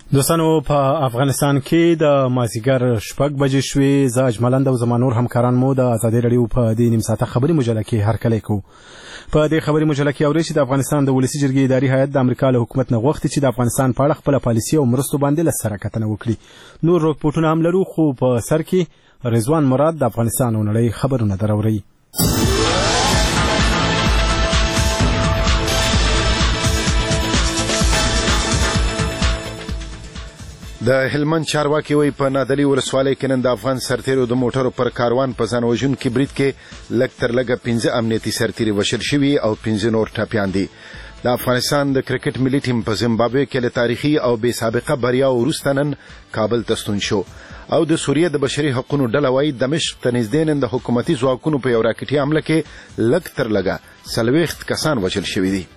دوستانو په افغانستان کې د مازیګر 6 بجې شوې. زه اجملند او زما نور همکاران مو د ازادي رادیو په دې نیم ساعته خبري مجله کې هرکلی کوو. په دې خبري مجله کې اورئ چې د افغانستان د ولسي جرګې اداري هیئت د امریکا له حکومت نه غوښتي چې د افغانستان په اړه خپله پالیسي او مرستو باندې له سره کتنه وکړي. نور رپورټونه هم لرو، خو په سر کې رضوان مراد د افغانستان او نړۍ خبرونه دراوړي. د هلمند چارواکي وایي په نادلي ولسوالۍ کې نن د افغان سرتیرو د موټرو پر کاروان په ځان وژونکي برید کې لږ تر لږه 15 امنیتي سرتیري وژل شوي او 15 نور ټپیان دي. د افغانستان د کرکټ ملي ټیم په زیمبابوې کې له تاریخي او بې سابقه بریا وروسته نن کابل ته ستون شو. او د سوریه د بشري حقوقو ډله وایي دمشق ته نږدې نن د حکومتي ځواکونو په یو راکټي حمله کې لږ تر لږه 40 کسان وژل شوي دي.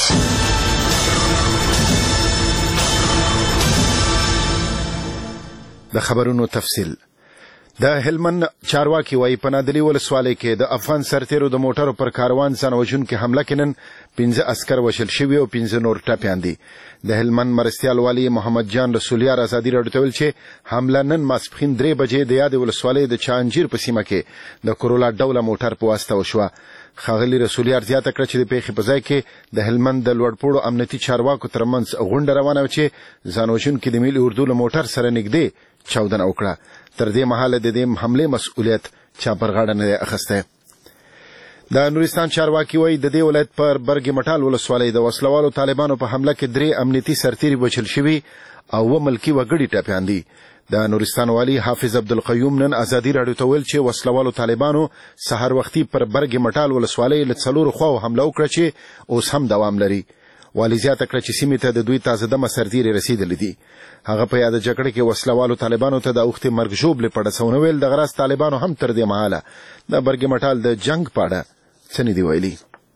د خبرونو تفصیل. د هلمند چارواکي وایي په نادلي ولسوالۍ کې د افغان سرتیرو د موټرو پر کاروان ځان وژونکي حمله کې نن 15 عسکر وژل شوي او 15 نور ټپیان دي. د هلمند مرستیال والی محمد جان رسولیار ازادي راډیو ته ویل چې حمله نن ماسپښین 3 بجې د یاد ولسوالۍ د چانجیر په سیمه کې د کورولا ډوله موټر په واسطه وشوه. ښاغلي رسولیار زیاته کړه چې د پیښې په ځای کې د هلمند د لوړپوړو امنیتي چارواکو ترمنځ غونډه روانه وه چې ځان وژونکي د ملي اردو له موټر سره نږدې چاودنه وکړه. تر دې مهاله د دې حملې مسؤلیت چا پر غاړه نه دی اخیستی. د نورستان چارواکي وایي د دې ولایت پر برګ مټال ولسوالۍ د وسلوالو طالبانو په حمله کې 3 امنیتي سرتیري وژل شوي او 2 ملکي وګړي ټپیان دي. د نورستان والی حافظ عبدالقیوم نن ازادي راډیو ته ویل چې وسلوالو طالبانو سحر وختي پر برګ مټال ولسوالۍ له 4 خواو حمله وکړه چې اوس هم دوام لري. والی زیاته کړه چې سیمې ته د دوی تازه دمه سرتیري رسیدلي دي. هغه په یاد جګړه کې وسلوالو طالبانو ته د اوختي مرګ ژوبلې پړسونه ویل. د غراس طالبانو هم تر دې مهاله د برګ مټال د جنگ په اړه څه نه دي ویلي.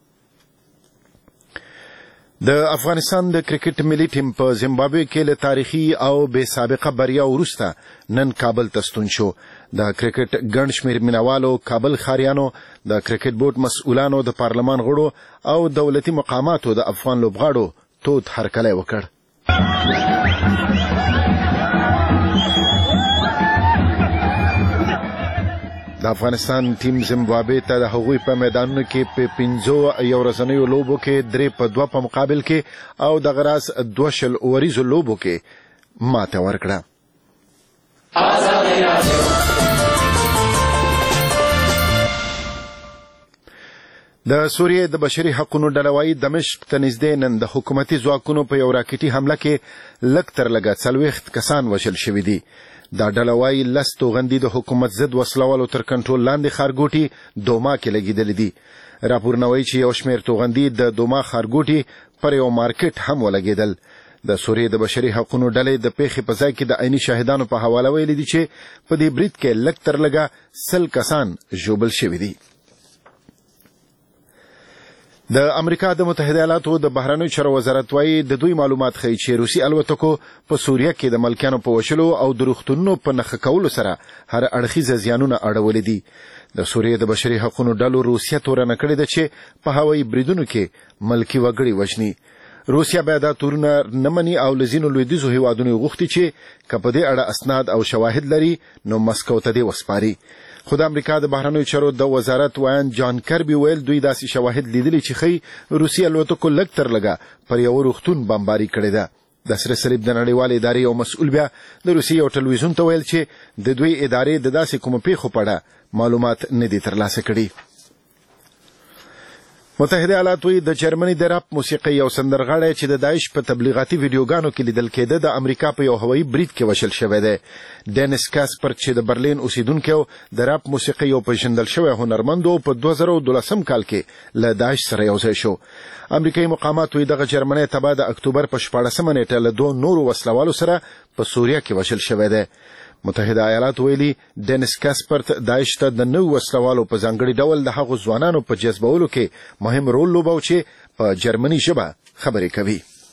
د افغانستان د کرکټ ملي ټیم په زیمبابوې کې له تاریخي او بې سابقه بریا وروسته نن کابل ته ستون شو. د کرکټ ګڼ شمېر مینوالو، کابل ښاریانو، د کرکټ بورډ مسؤلانو، د پارلمان غړو او دولتي مقاماتو د افغان لوبغاړو تود هرکلی وکړ. د افغانستان ټیم زیمبابوې ته د هغوی په میدانونو کې په 5 یو ورځنیو لوبو کې 3 په 2 په مقابل کې او د غراس 2 اوریزو لوبو کې ماته ورکړه. د سوریه د بشري حقوقو ډله وایي دمشق ته نږدې نن د حکومتي ځواکونو په یو راکټي حمله کې لږ تر لږه 40 کسان وژل شوي دي. دا ډله وایي 10 توغندي د حکومت ضد وسلوالو تر کنټرول لاندې ښارګوټي دوما کې لګېدلي دي. راپورونه وایي چې یو شمېر توغندي د دوما ښارګوټي پر یو مارکیټ هم ولګېدل. د سوریې د بشري حقوقو ډلې د پیښې په ځای کې د عیني شاهدانو په حواله ویلي دي چې په دې برید کې لږ تر لږه 100 کسان ژوبل شوي دي. د امریکا د متحده ایالاتو د بهرنیو چارو وزارت وایي د دوی معلومات ښیي چې روسي الوتکو په سوریه کې د ملکیانو په وژلو او د روغتونونو په نښه کولو سره هر اړخیزه زیانونه اړولي دي. د سوریې د بشري حقوقو ډلو روسیه تورنه کړې ده چې په هوایي بریدونو کې ملکي وګړي وژني. روسیه بیا دا تورونه نه مني او له ځینو لویدیځو هیوادونو غوښتي چې که په دې اړه اسناد او شواهد لري نو مسکو ته دې وسپاري. خو د امریکا د بهرنیو چارو د وزارت وایان جان کربي ویل دوی داسې شواهد لیدلي چې ښیي روسیه الوتکو لږ تر لږه پر یو روغتون بمباري کړې ده. د سره صلیب د نړیوالې ادارې یو مسؤل بیا د روسیې یو ټلویزیون ته ویل چې د دوی ادارې د داسې کومو پیښو په اړه معلومات نه دي ترلاسه کړي. متحده ایالات وایي د جرمني د راپ موسیقي یو سندرغاړی چې د داعش په تبلیغاتي ویډیوګانو کې لیدل کېده د امریکا په یو هوایي برید کې وژل شوی دی. ډینس کاسپر چې د برلین اوسیدونکی و د راپ موسیقي یو پیژندل شوی هنرمند و په 2012 کال کې له داعش سره یو ځای شو. امریکایي مقامات وایي دغه جرمنی تبا د اکتوبر په 14 نیټه له 2 نورو وسلوالو سره په سوریه کې وژل شوی دی. متحده ایالات ویلي ډینس کاسپرت داعش ته د نوو وسلوالو په ځانګړي ډول د هغو ځوانانو په جذبولو کې مهم رول لوباوه چې په جرمني ژبه خبرې کوي.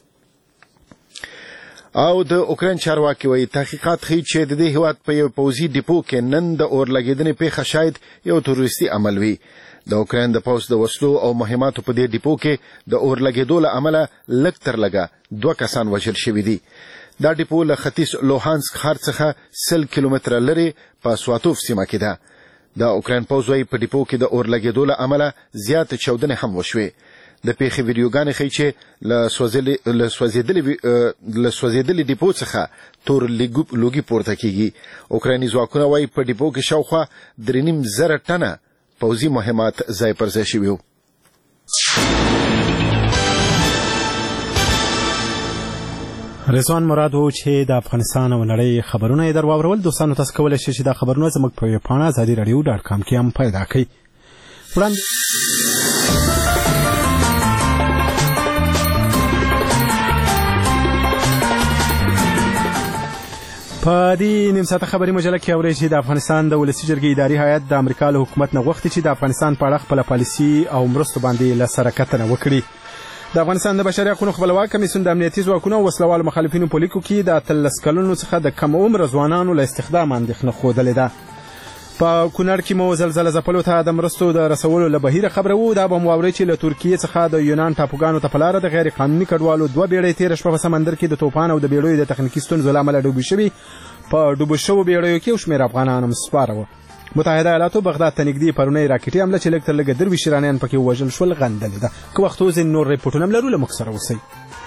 او د اوکراین چارواکي وایي تحقیقات ښیي چې د دې هیواد په یو پوځي ډیپو کې نن د اور لګېدنې پیښه شاید یو تروریستي عمل وي. د اوکراین د پوځ د وسلو او مهماتو په دې ډیپو کې د اور لګیدو له امله لږ تر لږه 2 کسان وژل شوي دي. دا ډیپو له ختیځ لوهانسک ښار څخه 100 کیلومتره لرې په سواتوف سیمه کې ده. د اوکراین پوځ وايي په ډیپو کې د اور لګیدو له امله زیات چاودنې هم وشوې. د پیښې ویډیوګانې ښیي چې له سوځېدلې ډیپو څخه تور لوګي پورته کیږي. اوکرایني ځواکونه وايي په ډیپو کې شاوخوا 3,500 ټنه پوځي مهمات ځای پر ځای شوي وو. رضوان مراد و چې د افغانستان او نړۍ خبرونه یې در واورول. دوستانو تاسو کولی شئ چې دا خبرونه زموږ په پاڼه azadiradio.com کې هم پیدا کړئ. په دې نیم ساعته خبري مجله کې اورئ چې د افغانستان د ولسي جرګې اداري هیئت د امریکا له حکومت نه غوښتي چې د افغانستان په اړه خپله پالیسي او مرستو باندې له سره کتنه وکړي. د افغانستان د بشري حقوقو خپلواک کمیسیون د امنیتي ځواکونو او وسلوالو مخالفینو په لیکو کې د 13 کلونو څخه د کم عمر ځوانانو له استخدام اندېښنه ښودلې ده. په کونړ کې مو زلزله ځپلو ته د مرستو د رسولو له بهیره خبره وو. دا به مو واورئ چې له ترکیې څخه د یونان ټاپوګانو ته په لاره د غیر قانوني کډوالو 2 بیړۍ تېره شپه په سمندر کې د توپان او د بیړیو د تخنیکي ستونزو له امله ډوبې شوي. په ډوبو شوو بیړیو کې یو شمېر افغانان هم سپاره وو. متحده ایالاتو بغداد ته نږدې پرونی راکټي حمله چې لږ تر لږه 23 ایرانیان پکې ووژل شول غندلې ده. که وخت وځي نور ریپورټونه هم لرو، له موږ سره اوسئ.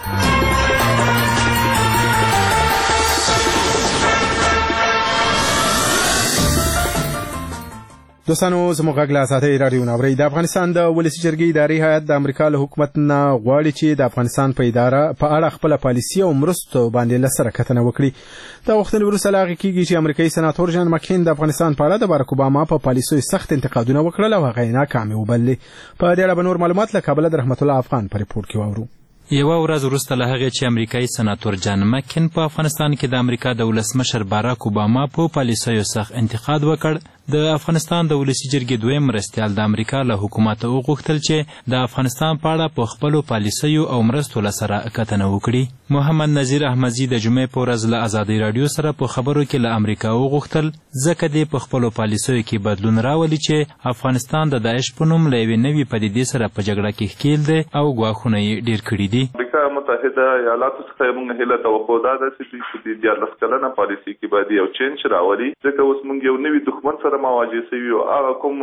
دوستانو زموږ غږ له آزادۍ راډیو نه اورئ. د افغانستان د ولسي جرګې اداري هیئت د امریکا له حکومت نه غواړي چې د افغانستان په اړه خپله پالیسي او مرستو باندې له سره کتنه وکړي. دا غوښتنې وروسته له هغې کېږي چې امریکایي سناتور جان مکین د افغانستان په اړه د بارک اوباما په پالیسیو سخت انتقادونه وکړل او هغه یې ناکامې وبللې. په دې اړه به نور معلومات له کابله د رحمت الله افغان په ریپورټ کې واورو. یوه ورځ وروسته له هغې چې امریکایي سناتور جان مکین په افغانستان کې د امریکا د ولسمشر باراک اوباما په پالیسیو سخت انتقاد وکړ، د افغانستان د ولسي جرګې دویم مرستیال د امریکا له حکومته وغوښتل چې د افغانستان په اړه په خپلو پالیسیو او مرستو له سره کتنه وکړي. محمد نظیر احمدزي د جمعې په ورځ له ازادۍ راډیو سره په خبرو کې له امریکا وغوښتل ځکه دې په خپلو پالیسیو کې بدلون راولي چې افغانستان د داعش په نوم له یوې نوې پدیدې سره په جګړه کې ښکېل دی او ګواښونه یې ډېر کړي دي. امریکا متحده ایالاتو څخه موږ هیله توقع دا ده چې د 14 کلنه پالیسي کې باید یو چینج راولي، ځکه اوس موږ یو نوي دښمن سره مواجه سوي او هغه کوم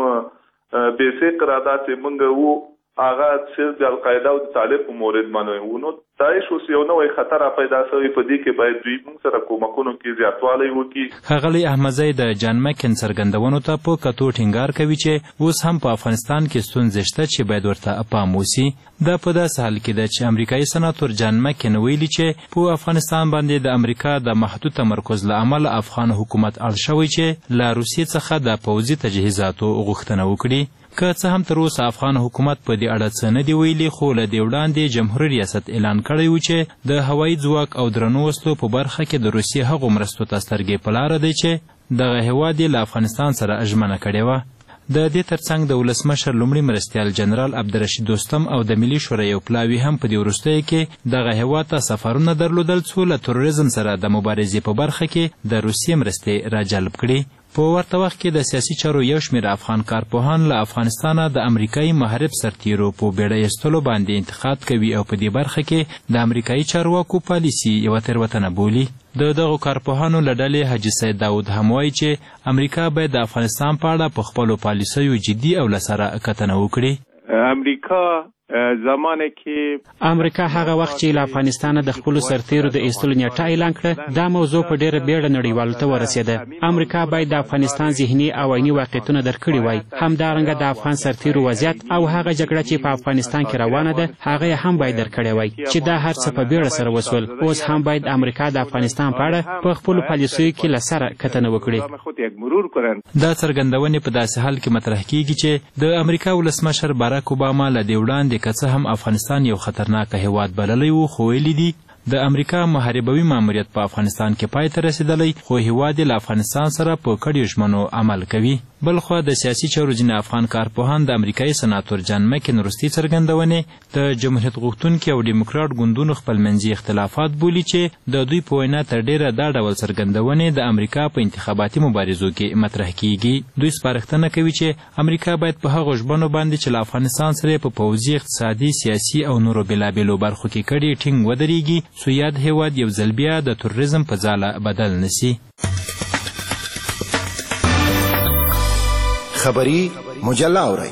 بیسیک قرارداد چې موږ وو هغه صرف د القاعده او د طالب په مورد باندې وو. نو داعش اوس یو نوی خطر پیدا شوی، په دې کې باید دوی موږ سره کومکونو کې زیاتوالی وکړي. ښاغلی احمدزی د جان مکین څرګندونو ته په کتو ټینګار کوي چې اوس هم په افغانستان کې ستونزې شته چې باید ورته پام وسي. دا په داسې حال کې ده چې امریکایي سناتور جان مکین ویلي چې په افغانستان باندې د امریکا د محدود تمرکز له امله افغان حکومت اړ شوی چې له روسیې څخه د پوځي تجهیزاتو غوښتنه وکړي. که څه هم تر اوسه افغان حکومت په دې اړه څه نه دي ویلي، خو له دې وړاندې جمهوري ریاست اعلان کړی و چې د هوایي ځواک او درنو وسلو په برخه کې د روسیې هغو مرستو ته سترګې په لاره دی چې دغه هیواد یې له افغانستان سره ژمنه کړې وه. د دې ترڅنګ د ولسمشر لومړي مرستیال جنرال عبدالرشید دوستم او د ملي شورا یو پلاوي هم په دې وروستیو کې دغه هیواد ته سفرونه درلودل څو له تروریزم سره د مبارزې په برخه کې د روسیې مرستې راجلب کړي. په ورته وخت کې د سیاسي چارو یو شمېر افغان کارپوهان له افغانستانه د امریکایي محارب سرتیرو په بیړه ایستلو باندې انتقاد کوي او په دې برخه کې د امریکایي چارواکو پالیسي یوه تېروتنه بولي. د دغو کارپوهانو له ډلې حاجي سید داود هم وایي چې امریکا باید د افغانستان په اړه په خپلو پالیسیو جدي او له سره کتنه وکړي. امریکا هغه وخت چې له افغانستانه د خپلو سرتیرو د ایستلو نیټه اعلان کړه، دا موضوع په ډېره بیړه نړیوالو ته ورسېده. امریکا باید د افغانستان ذهني او عیني واقعیتونه درک کړي وای. همدارنګه د افغان سرتیرو وضعیت او هغه جګړه چې په افغانستان کې روانه ده هغه یې هم باید درک کړی وای چې دا هر څه په بیړه سره وسول. اوس هم باید امریکا د افغانستان په اړه په خپلو پالیسیو کې له سره کتنه وکړي. دا څرګندونې په داسې حال کې مطرح کیږي چې د امریکا ولسمشر باراک اوباما له دې وړاندې که څه هم افغانستان یو خطرناک هیواد بللی و، خو ویلي دي د امریکا محاربوي ماموریت په افغانستان کې پای ته رسیدلی، خو هیواد له افغانستان سره په کډو ژمنو عمل کوي. بلخوا د سیاسي چارو ځینې افغان کارپوهان د امریکایي سناتور جان مکین وروستي څرګندونې د جمهوریت غوښتونکي او ډیموکراټ ګوندونو خپلمنځي اختلافات بولي چې د دوی په وینا تر ډیره دا ډول څرګندونې د امریکا په انتخاباتي مبارزو کې مطرح کیږي. دوی سپارښتنه کوي چې امریکا باید په هغو ژمنو باندې چې له افغانستان سره په پوځي، اقتصادي، سیاسي او نورو بېلابېلو برخو کې کړي ټینګ ودرېږي، څو یاد هیواد یو ځل بیا د تروریزم په ځاله بدل نشي. خبری مجله اورئ.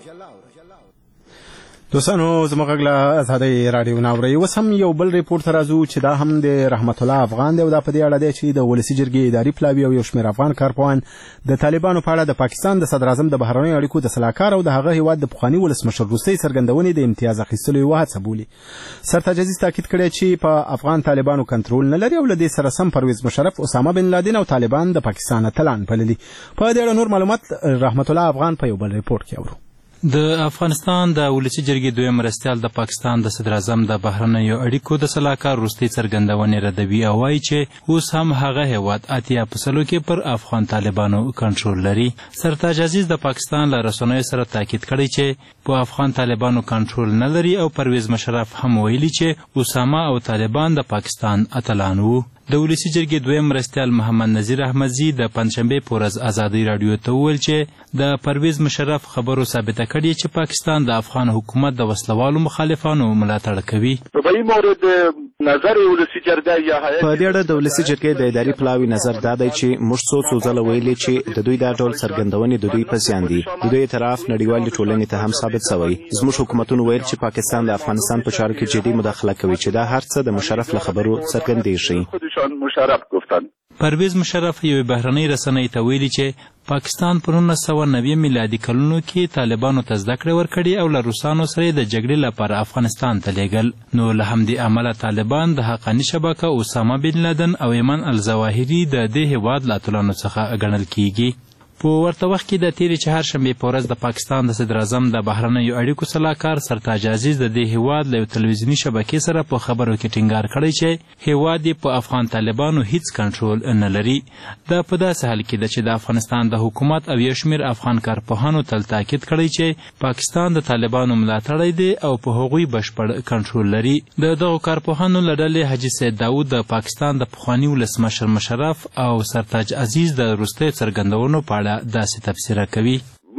دوستانو زموږ غږ له ازادۍ راډیو نه اورئ. اوس هم یو بل ریپورټ ته راځو چې دا هم د رحمت الله افغان دی او دا په دې اړه دی چې د ولسي جرګې اداري پلاوي او یو شمېر افغان کارپوهان د طالبانو په اړه د پاکستان د صدراعظم د بهرنیو اړیکو د سلاکار او د هغه هیواد د پخواني ولسمشر وروستۍ څرګندونې د امتیاز اخیستلو یوه هڅه بولي. سرتاج عزیز تاکید کړی چې په افغان طالبانو کنټرول نه لري او له دې سره سم پرویز مشرف، اسامه بن لادن او طالبان د پاکستان اتلان بللي. په دې اړه نور معلومات رحمت الله افغان په یو بل ریپورټ کې اورو. د افغانستان د ولسي جرګې دویم مرستیال د پاکستان د صدراعظم د بهرنیو اړیکو د سلاکار وروستۍ څرګندونې ردوي او وایي چې اوس هم هغه هیواد 80% کې پر افغان طالبانو کنټرول لري. سرتاج عزیز د پاکستان له رسنیو سره تاکید کړی چې په افغان طالبانو کنټرول نه لري او پرویز مشرف هم ویلي چې اسامه او طالبان د پاکستان اتلان وو. د ولسي جرګې دویم مرستیال محمد نذیر احمدزي د پنجشنبې په ورځ ازادۍ راډیو ته وویل چې د پرویز مشرف خبرو ثابته کړې چې پاکستان د افغان حکومت د وسلوالو مخالفانو ملاتړ کوي. په این مورد نظر ولسي جرګې یا هیئت په دې اړه د ولسي جرګې د اداري پلاوي نظر دا دی چې موږ څو ځله ویلي چې د دوی دا ډول څرګندونې د دوی په زیان دي. د دوی اعتراف نړیوالې ټولنې ته هم ثابت شوی. زموږ حکومتونو ویل چې پاکستان د افغانستان په چارو کې جدي مداخله کوي چې دا هر څه د مشرف له خبرو څرګندېږي. مشرف گفتن. پرویز مشرف یو بهرنۍ رسنۍ ته ویلي چې پاکستان په 1990 میلادي کلونو کې طالبانو ته زده کړې ورکړې او له روسانو سره د جګړې لپاره افغانستان ته لیږل. نو له همدې امله طالبان د حقاني شبکه اسامه بن لادن او ایمن الظواهري د دې هیواد له اتلانو څخه ګڼل کیږي. په ورته وخت کې د تېرې چهارشنبې په ورځ د پاکستان د صدراعظم د بهرنیو اړیکو سلاکار سرتاج عزیز د دې هیواد له یو تلویزیوني شبکې سره په خبرو کې ټینګار کړی چې هیواد یې په افغان طالبانو هیڅ کنټرول نه لري. دا په داسې حال کې ده چې د افغانستان د حکومت او یو شمېر افغان کارپوهانو تل تاکید کړی چې پاکستان د طالبانو ملاتړی دی او په هغوی بشپړ کنټرول لري. د دغو کارپوهانو له ډلې حاجي سید داود د پاکستان د پخواني ولسمشر مشرف او سرتاج عزیز د وروستیو څرګندونو په اړه داسې تفسیره کوي.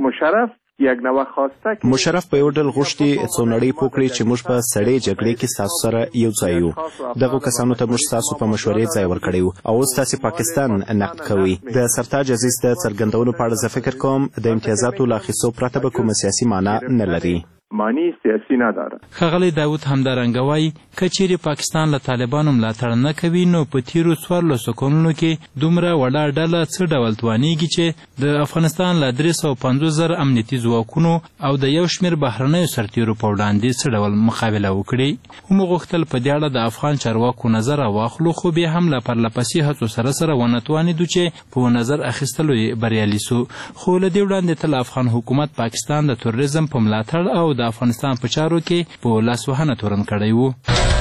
مشرف په یو ډول غوښتي څو نړۍ پوه کړي چې موږ په سړې جګړې کې ستاسو سره یو ځای یو. دغو کسانو ته موږ ستاسو په مشورې ځای ورکړی و او اوس تاسې پاکستان نقد کوئ. د سرتاج عزیز د څرګندونو په اړه زه فکر کوم د امتیازاتو له اخیستو پرته به کومه سیاسي معنا نه لري. معنی سیاسی نداره. ښاغلی داود همدارنګه وایي که چیرې پاکستان له طالبانو ملاتړ نه کوي نو په تیرو 14 کلونو کې دومره وړه ډله څه ډول توانیږي چې د افغانستان له 350,000 امنیتي ځواکونو او د یو شمېر بهرنیو سرتیرو په وړاندې څه ډول مقابله وکړي. موږ غوښتل په دې اړه د افغان چارواکو نظر واخلو خو بیا هم له پرلپسې هڅو سره ونه توانېدو چې په نظر اخیستلو یې بریالي سو. خو له دې وړاندې تل افغان حکومت پاکستان د تروریزم په ملاتړ او د افغانستان په چارو کې په لاسوهنه تورن کړی وو.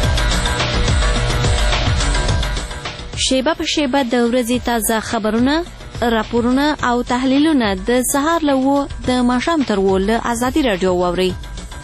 شیبه په شیبه د ورځې تازه خبرونه، راپورونه او تحلیلونه د سهار له 9 د ماښام تر 10 له ازادي راډیو واورئ.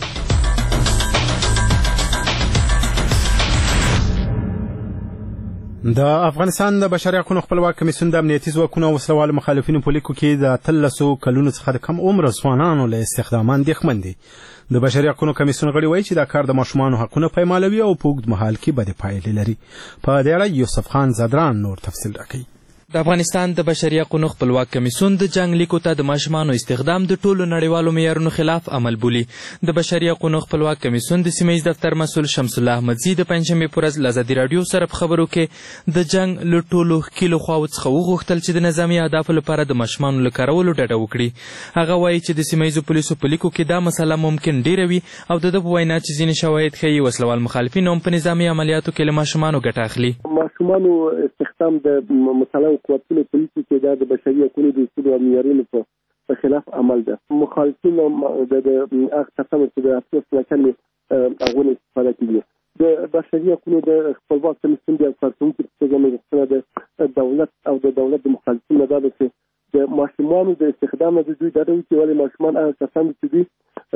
د افغانستان د بشري حقوقو خپلواک کمیسیون د امنیتي ځواکونو او وسلوالو مخالفینو په لیکو کې د 13 کلونو څخه د کم عمر ځوانانو له استخدام اندېښمن دي. د بشري حقوقو کمیسیون غړي وایي چې دا کار د ماشومانو حقونه پایمالوي او په اوږد مهال کې بدې پایلې لري. په دې اړه یوسف خان زدران نور تفصیل راکوي. د افغانستان د بشري حقوقو خپلواک کمیسیون د جنگ لیکو ته د ماشومانو استخدام د ټولو نړیوالو معیارونو خلاف عمل بولي. د بشري حقوقو خپلواک کمیسیون د سیمه ییز دفتر مسؤل شمس الله احمدزي د پنجشنبې په ورځ له ازادي راډیو سره په خبرو کې د جنگ له ټولو ښکیلو خواوو څخه وغوښتل چې د نظامي اهدافو لپاره د ماشومانو له کارولو ډډه وکړي. هغه وایي چې د سیمه ییزو پولیسو په لیکو کې دا مسله ممکن ډیره وي او د ده په وینا چې ځینې شواهد ښیي وسلوال مخالفین هم په نظامي عملیاتو کې له ماشومانو ګټه اخلي. ماشومانو استخدام د مسلو قوتونو پولیسو کې دا د بشري حقوقو د اصولو او معیارونو په خلاف عمل ده. مخالفین د هغه څه چې د افسوس لکه هغه استفاده کوي. د بشري حقوقو د خپلواک کمیسیون د کارکونکو په توګه مې غوښتنه د دولت او د دولت د مخالفینو نه دا ده چې د ماشومانو د استخدام نه دوی دا وایي چې ولې ماشومان هغه کسان چې دوی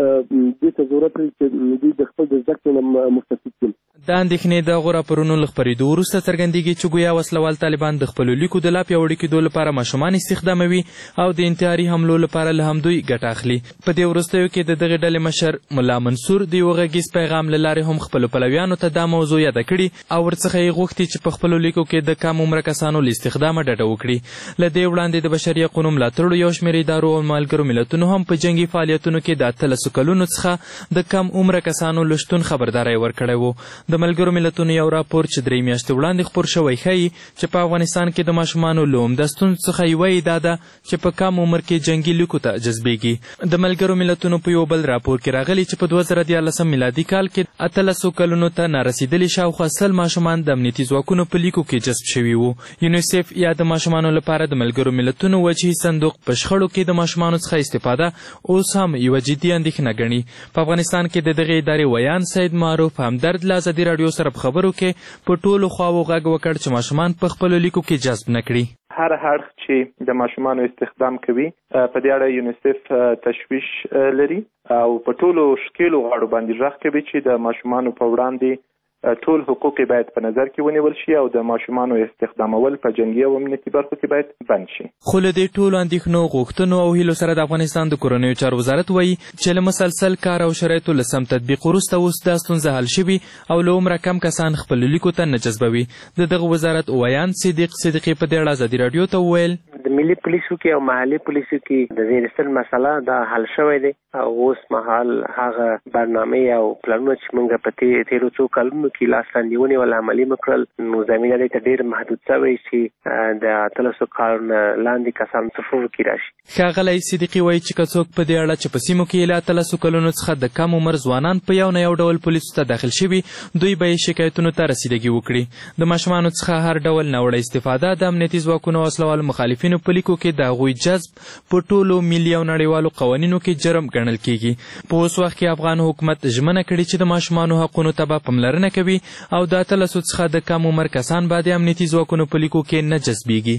دې ته ضرورت لري چې دوی د خپل د زده کړې نه مستفید کړي. دا اندېښنې د هغو راپورونو له خپرېدو وروسته څرګندېږي چې ګویا وسلوال طالبان د خپلو لیکو د لا پیاوړي کېدو لپاره ماشومان استخداموي او د انتحاري حملو لپاره له همدوی ګټه اخلي. په دې وروستیو کې د دغې ډلې مشر ملا منصور د یوه غږیز پیغام له لارې هم خپلو پلویانو ته دا موضوع یاده کړي او ورڅخه یې غوښتي چې په خپلو لیکو کې د کم عمره کسانو له استخدامه ډډه وکړي. له دې وړاندې د بشري حقونو ملاتړو یو شمېر ادارو او ملګرو ملتونو هم په جنګي فعالیتونو کې د 18 کلونو څخه د کم عمره کسانو له شتون خبرداری ورکړی و. د ملګرو ملتونو یو راپور چې 3 میاشتې وړاندې خپور شوی ښیي چې په افغانستان کې د ماشومانو له عمده ستونزو څخه یوه یې دا ده چې په کم عمر کې جنګي لیکو ته جذبېږي. د ملګرو ملتونو په یو بل راپور کې راغلي چې په 2014 میلادي کال کې 18 کلونو ته نارسېدلي شاوخوا 100 ماشومان د امنیتي ځواکونو په لیکو کې جذب شوي وو. یونیسف یا د ماشومانو لپاره د ملګرو ملتونو وجهي صندوق په شخړو کې د ماشومانو څخه استفاده اوس هم یوه جدي اندېښنه ګڼي. په افغانستان کې د دغې ادارې ویان سید معروف همدرد له ازادي راډیو سره په خبرو کې په ټولو خواوو غږ وکړ چې ماشومان په خپلو لیکو کې جذب نه کړي. هر اړخ چې د ماشومانو استخدام کوي په دې اړه یونیسف تشویش لري او په ټولو ښکیلو غاړو باندې غږ کوي چې د ماشومانو په وړاندې ټول حقوق باید په نظر کې ونیول شي او د ماشومانو استخدامول په جنګي او امنیتي برخو کې باید بند شي. خو له دې ټولو اندېښنو غوښتنو او هیلو سره د افغانستان د کورنیو چارو وزارت وایي چې له مسلسل کار او شرایطو له سم تطبیق وروسته اوس دا ستونزه حل شوي او له عمره کم کسان خپلو لیکو ته نه جذبوي. د دغه وزارت ویان صدیق صدیقي په دې اړه ازادي راډیو ته وویل د ملي پولیسو کې او محلي پولیسو کې د زیرستل مسله دا حل شوی دی او اوس مهال هغه برنامې او پلانونه چې موږ په تیرو څو کلونو کې لاس لاندې ونیول عملي مکړل نو زمینه دې ته ډېر محدود شوی چې د 18 کالونو لاندې کسان صفر کې راشي. ښاغلی صدیقي وایي چې که څوک په دې اړه چې په سیمو کې له 18 کلونو څخه د کم عمر ځوانان په یو نه یو ډول پولیسو ته داخل شوي دوی به یې شکایتونو ته رسیدګي وکړي. د ماشومانو څخه هر ډول ناوړه استفاده د امنیتي ځواکونو او وسلوالو مخالفینو په لیکو کې د هغوی جذب په ټولو ملي او نړیوالو قوانینو کې جرم ګڼل کیږي. په اوس وخت کې افغان حکومت ژمنه کړې چې د ماشومانو حقونو ته به پاملرنه کوي او د 18 څخه د کم عمر کسان به د امنیتي ځواکونو په لیکو کې نه جذبېږي.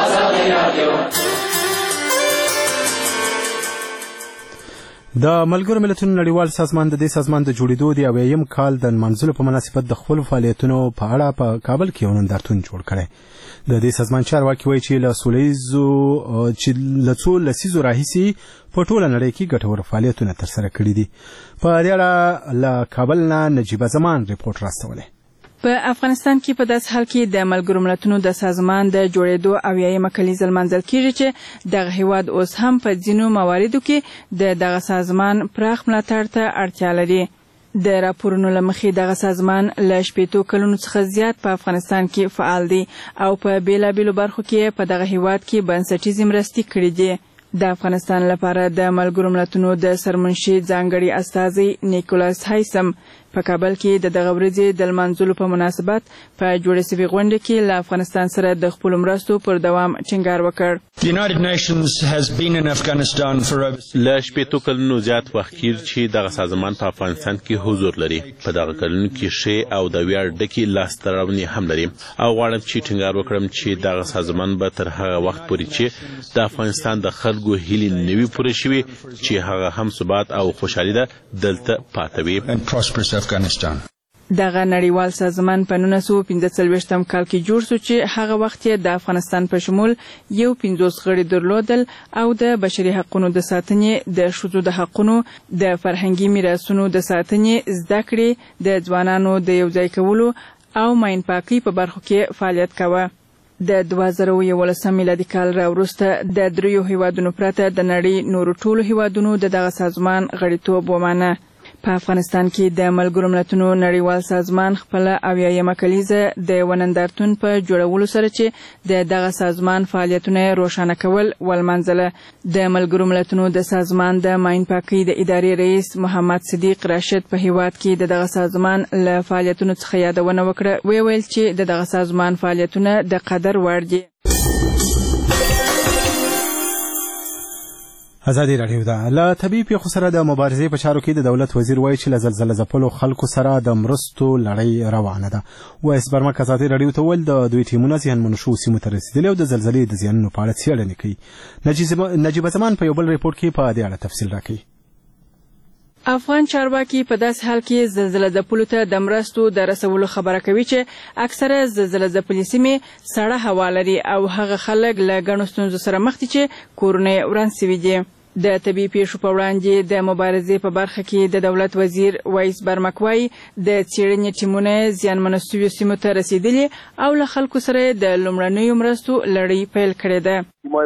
د ملګرو ملتونو نړیوال سازمان د دې سازمان د جوړېدو د 90م کال د نمانځلو په مناسبت د خپلو فعالیتونو په اړه په کابل کې یو نندارتون جوړ کړی. د دې سازمان چارواکي وایي چې له څو لسیزو راهیسې په ټوله نړۍ کې ګټور فعالیتونه ترسره کړي دي. په دې اړه له کابل نه نجیبه زمان ریپورټ راستولی. په افغانستان کې په داس حال کې د ملګرو ملتونو د سازمان د جوړېدو 90مه کلیزه لمانځل کیږي چې دغه هیواد اوس هم په ځینو مواردو کې د دغه سازمان پراخ ملاتړ ته اړتیا لري. د راپورونو له مخې دغه سازمان له 80 کلونو څخه زیات په افغانستان کې فعال دی او په بیلابیلو برخو کې په دغه هیواد کې بنسټیزې مرستې کړې دي. د افغانستان لپاره د ملګرو ملتونو د سرمنشي ځانګړي استازی نیکولاس هایسم په کابل کې د دغه ورځې د لمانځلو په مناسبت په جوړې شوې غونډه کې له افغانستان سره د خپلو مرستو پر دوام ټینګار وکړ. له 80 کلونو زیات وخت کېږي چې دغه سازمان په افغانستان کې حضور لري. په دغه کلونو کې ښې او د ویاړ ډکې لاسته راوړنې هم لري او غواړم چې ټینګار وکړم چې دغه سازمان به تر هغه وخت پورې چې د افغانستان د خلکو هیلې نه وي پوره شوي چې هغه هم ثبات او خوشحالي ده دلته پاته وي. دغه نړیوال سازمان په 1945 کال کې جوړ شو چې هغه وخت یې د افغانستان په شمول یو 50 غړي درلودل او د بشري حقوقو د ساتنې د ښځو د حقوقو د فرهنګي میراثونو د ساتنې زده کړې د ځوانانو د یوځای کولو او ماین پاکۍ په برخو کې فعالیت کاوه. د 2011 میلادي کال راوروسته د 3 هیوادونو پرته د نړۍ نورو ټولو هیوادونو دغه سازمان غړیتوب ومانه. په افغانستان کې د ملګرو ملتونو نړیوال سازمان خپل 90مه کلیزه د ونندارتون په جوړولو سره چې دغه سازمان فعالیتونه روښانه کول ولمنځله. د ملګرو ملتونو د سازمان د ماین پاکۍ د ادارې رئیس محمد صدیق راشد په هیواد کې دغه سازمان له فعالیتونو څخه یادونه وکړه. ویل چې دغه سازمان فعالیتونه د قدر وړ دي. ازادي راډیو ده. له طبیعي پیښو سره د مبارزې په چارو کې د دولت وزیر وایي چې له زلزله ځپلو خلکو سره د مرستو لړۍ روانه ده. وایس برمک ازادي راډیو ته ویل د دوی ټیمونه زیانمنو شوو سیمو ته رسېدلي او د زلزلې د زیانونو په اړه څېړنې کوي. نجیب زمان په یو بل ریپورټ کې په دې اړه تفصیل راکوي. افغان چارواکي په داسې حال کې زلزله ځپلو ته د مرستو د رسولو خبره کوي چې اکثره زلزله ځپلې سیمې سړه هوا لري او هغه خلک له ګڼو ستونزو سره مخ دي چې کورونه یې وران سوي دي. د طبیعي پیښو په وړاندې د مبارزې په برخه کې د دولت وزیر وایس برمک وایي د څېړنې ټیمونه زیانمنو شویو سیمو ته رسېدلي او له خلکو سره د لومړنیو مرستو لړۍ پیل کړې ده.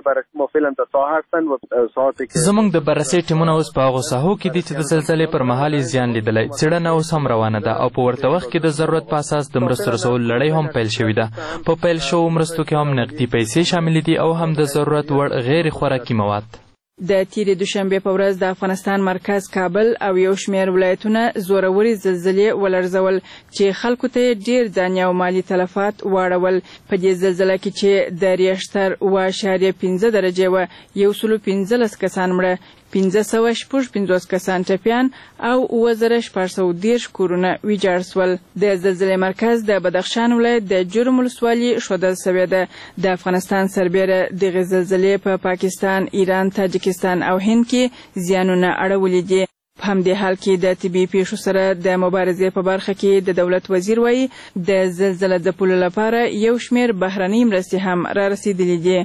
زموږ د بررسۍ ټیمونه اوس په هغو ساحو کې دي چې د زلزلې پر مهال یې زیان لیدلی. څېړنه اوس هم روانه ده او په ورته وخت کې د ضرورت په اساس د مرستو رسولو لړۍ هم پیل شوې ده. په پیل شوو مرستو کې هم نقدي پیسې شاملې دي او هم د ضرورت وړ غیر خوراکي مواد. د تیرې دوشنبې په ورځ د افغانستان مرکز کابل او یو شمېر ولایتونه زورورې زلزلې ولړزول چې خلکو ته ډېر ځاني او مالي تلفات واړول. په دې زلزله کې چې د ریشتر 7.5 درجې وه 115 کسان مړه، 556 کسان ټپیان او 9410 کورونه ویجاړ سول. د زلزلې مرکز د بدخشان ولایت د جرم ولسوالي ښودل سوې ده. د افغانستان سربیره دغې زلزلې په پاکستان، ایران، تاجکستان او هند کې زیانونه اړولي دي. په همدې حال کې د طبیعي پیښو سره د مبارزې په برخه کې د دولت وزیر وایي د زلزله ځپلو لپاره یو شمېر بهرنۍ مرستې هم را رسېدلې دي.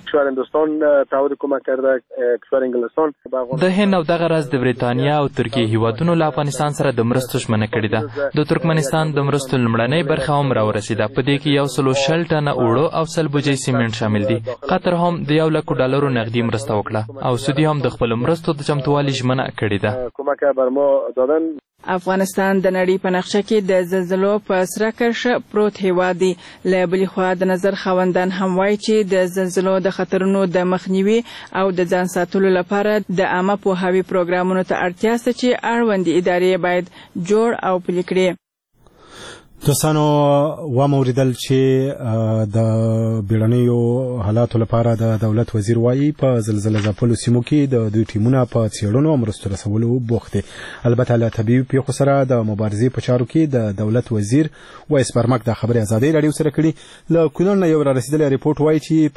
د هند او دغه راز د بریتانیا او ترکیې هیوادونو له افغانستان سره د مرستو ژمنه کړې ده. د ترکمنستان د مرستو لومړنۍ برخه هم راورسېده. په دې کې 160 ټنه اوړه او 100 بوجۍ سیمنټ شامل دي. قطر هم د $100,000 نقدي مرسته وکړه او سعودي هم د خپلو مرستو د چمتووالي ژمنه کړې ده. افغانستان د نړۍ په نقشه کې د زلزلو په سره کرښه پروت هیواد دی. له بلې خوا د نظر خاوندان هم وایي چې د زلزلو د خطرونو د مخنیوي او د ځان ساتلو لپاره د عامه پوهاوي پروګرامونو ته اړتیا شته چې اړوندې ادارې باید جوړ او پلي کړي. دوستانو وموریدل چې د بیړنیو حالاتو لپاره د دولت وزیر وایي په زلزله ځپلو سیمو کې د دوی ټیمونه په څېړنو او مرستو رسولو بوخت دي. البته له طبیعي پیښو سره د مبارزې په چارو کې د دولت وزیر وایس برمک د خبرې ازادي راډیو سره کړي. له کونړ نه یو را رسېدلی ریپورټ وایي چې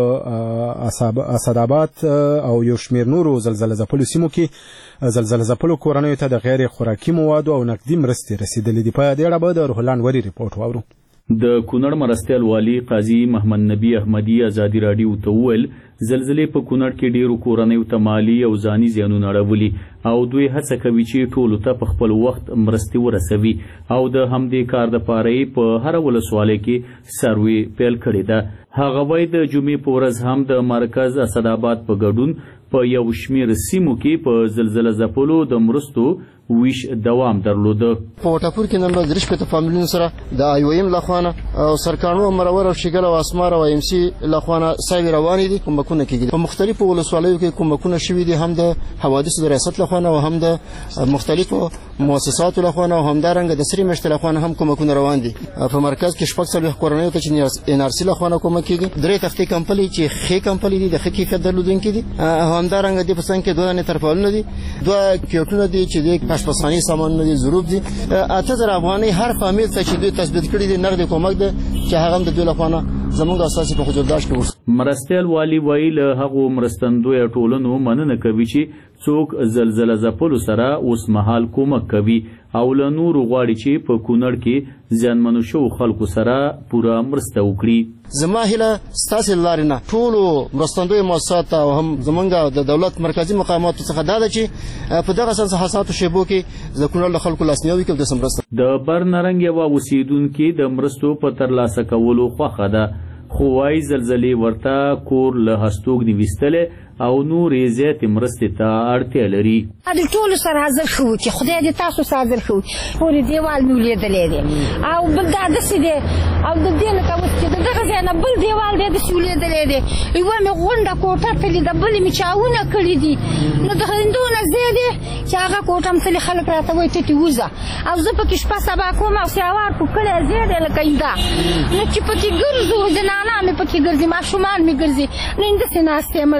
په اسداباد او یو شمېر نورو زلزله ځپلو سیمو کې زلزله ځپلو کورنیو ته د غیر خوراکي موادو او نقدي مرستې رسېدلې دي. په دې اړه به د روح وری ریپورټ واورو. د کونړ مرستیال والی قاضي محمد نبی احمدی ازادي راډیو ته وویل زلزلې په کونړ کې ډیرو کورنیو ته مالي او ځاني زیانونه اړولي او دوی هڅه کوي چې ټولو ته په خپل وخت مرستې ورسوي او د همدې کار دپاره یې په هره ولسوالۍ کې سروې پیل کړې ده. هغه وایي د جمعې په ورځ هم د مرکز اسداباد په ګډون په یو شمېر سیمو کې په زلزله ځپلو د مرستو ویش دوام درلوده. په وټاپور کې نن ورځ 3 فامیلونو سره د IOM لخوانه او سرکانو مرور او شګل او اسمار او IMC لخوانه ساوي روانې دي. کومکونه کېږي په مختلفو ولسوالیو کې کومکونه شوي دي، هم د حوادث د ریاست لخوانه او هم د مختلفو مؤسساتو لخوانه او همدارنګه د سری مشت لخوانه هم کومکونه روان دي. په مرکز کې شپږ څلوېښت کورنیو ته چې NRC لخوانه کومک کېږي. 3 تختې کمپنۍ چې ښې کمپنۍ دي، د ښه کیفیت درلودونکي دي. همدارنګه د پسند کې 2 ترپالونه دي، 2 کیوټونه دي چې د اشپزخانې سامانونه دي، ضروب دي. 8000 افغانۍ هر فامیل ته چې دوی تثبیت کړي دي نقد کومک ده چې هغه هم د دوی لخوا زموږ اساسي په حجوداش کې ورس. مرستیال والی وایي له هغو مرستندویه ټولنو مننه کوي چې څوک زلزله ځپلو سره اوس مهال کومک کوي او له نورو غواړي چې په کونړ کې زیانمنو شوو خلکو سره پوره مرسته وکړي. زما هیله ستاسې لارې نه ټولو مرستندویو مؤسسات او هم زموږ د دولت مرکزي مقاماتو څخه دا ده چې په دغه حساساتو شیبو کې د کونړ له خلکو لاسنیوي کوي. د مرسته د برنرنګ یوه اوسیدونکي د مرستو په ترلاسه کولو خوښه ده، خو وايي زلزلې ورته کور له هستوګنې ویستلی او نورې زیاتې مرستې ته اړتیا لري. د ټولو سره حاضر شو چې خدای دې تاسو سره حاضر شو. پورې دیوال مې ولیدلی دی او بل دا داسې دی او د دې لکه اوس چې د دغه ځای نه بل دیوال دی داسې ولیدلی دی. یوه مې غونډه کوټه تللې ده، بلې مې چاونه کړي دي. نو د هندو نه ځای دی چې هغه کوټه م تللې خلک راته وایي ته تې وځه او زه پکې شپه سبا کوم او سیوار خو کړی ځای دی لکه اینده. نو چې پکې ګرځو زنانه مې پکې ګرځي، ماشومان مې ګرځي. نو همداسې ناست یم لکه اینده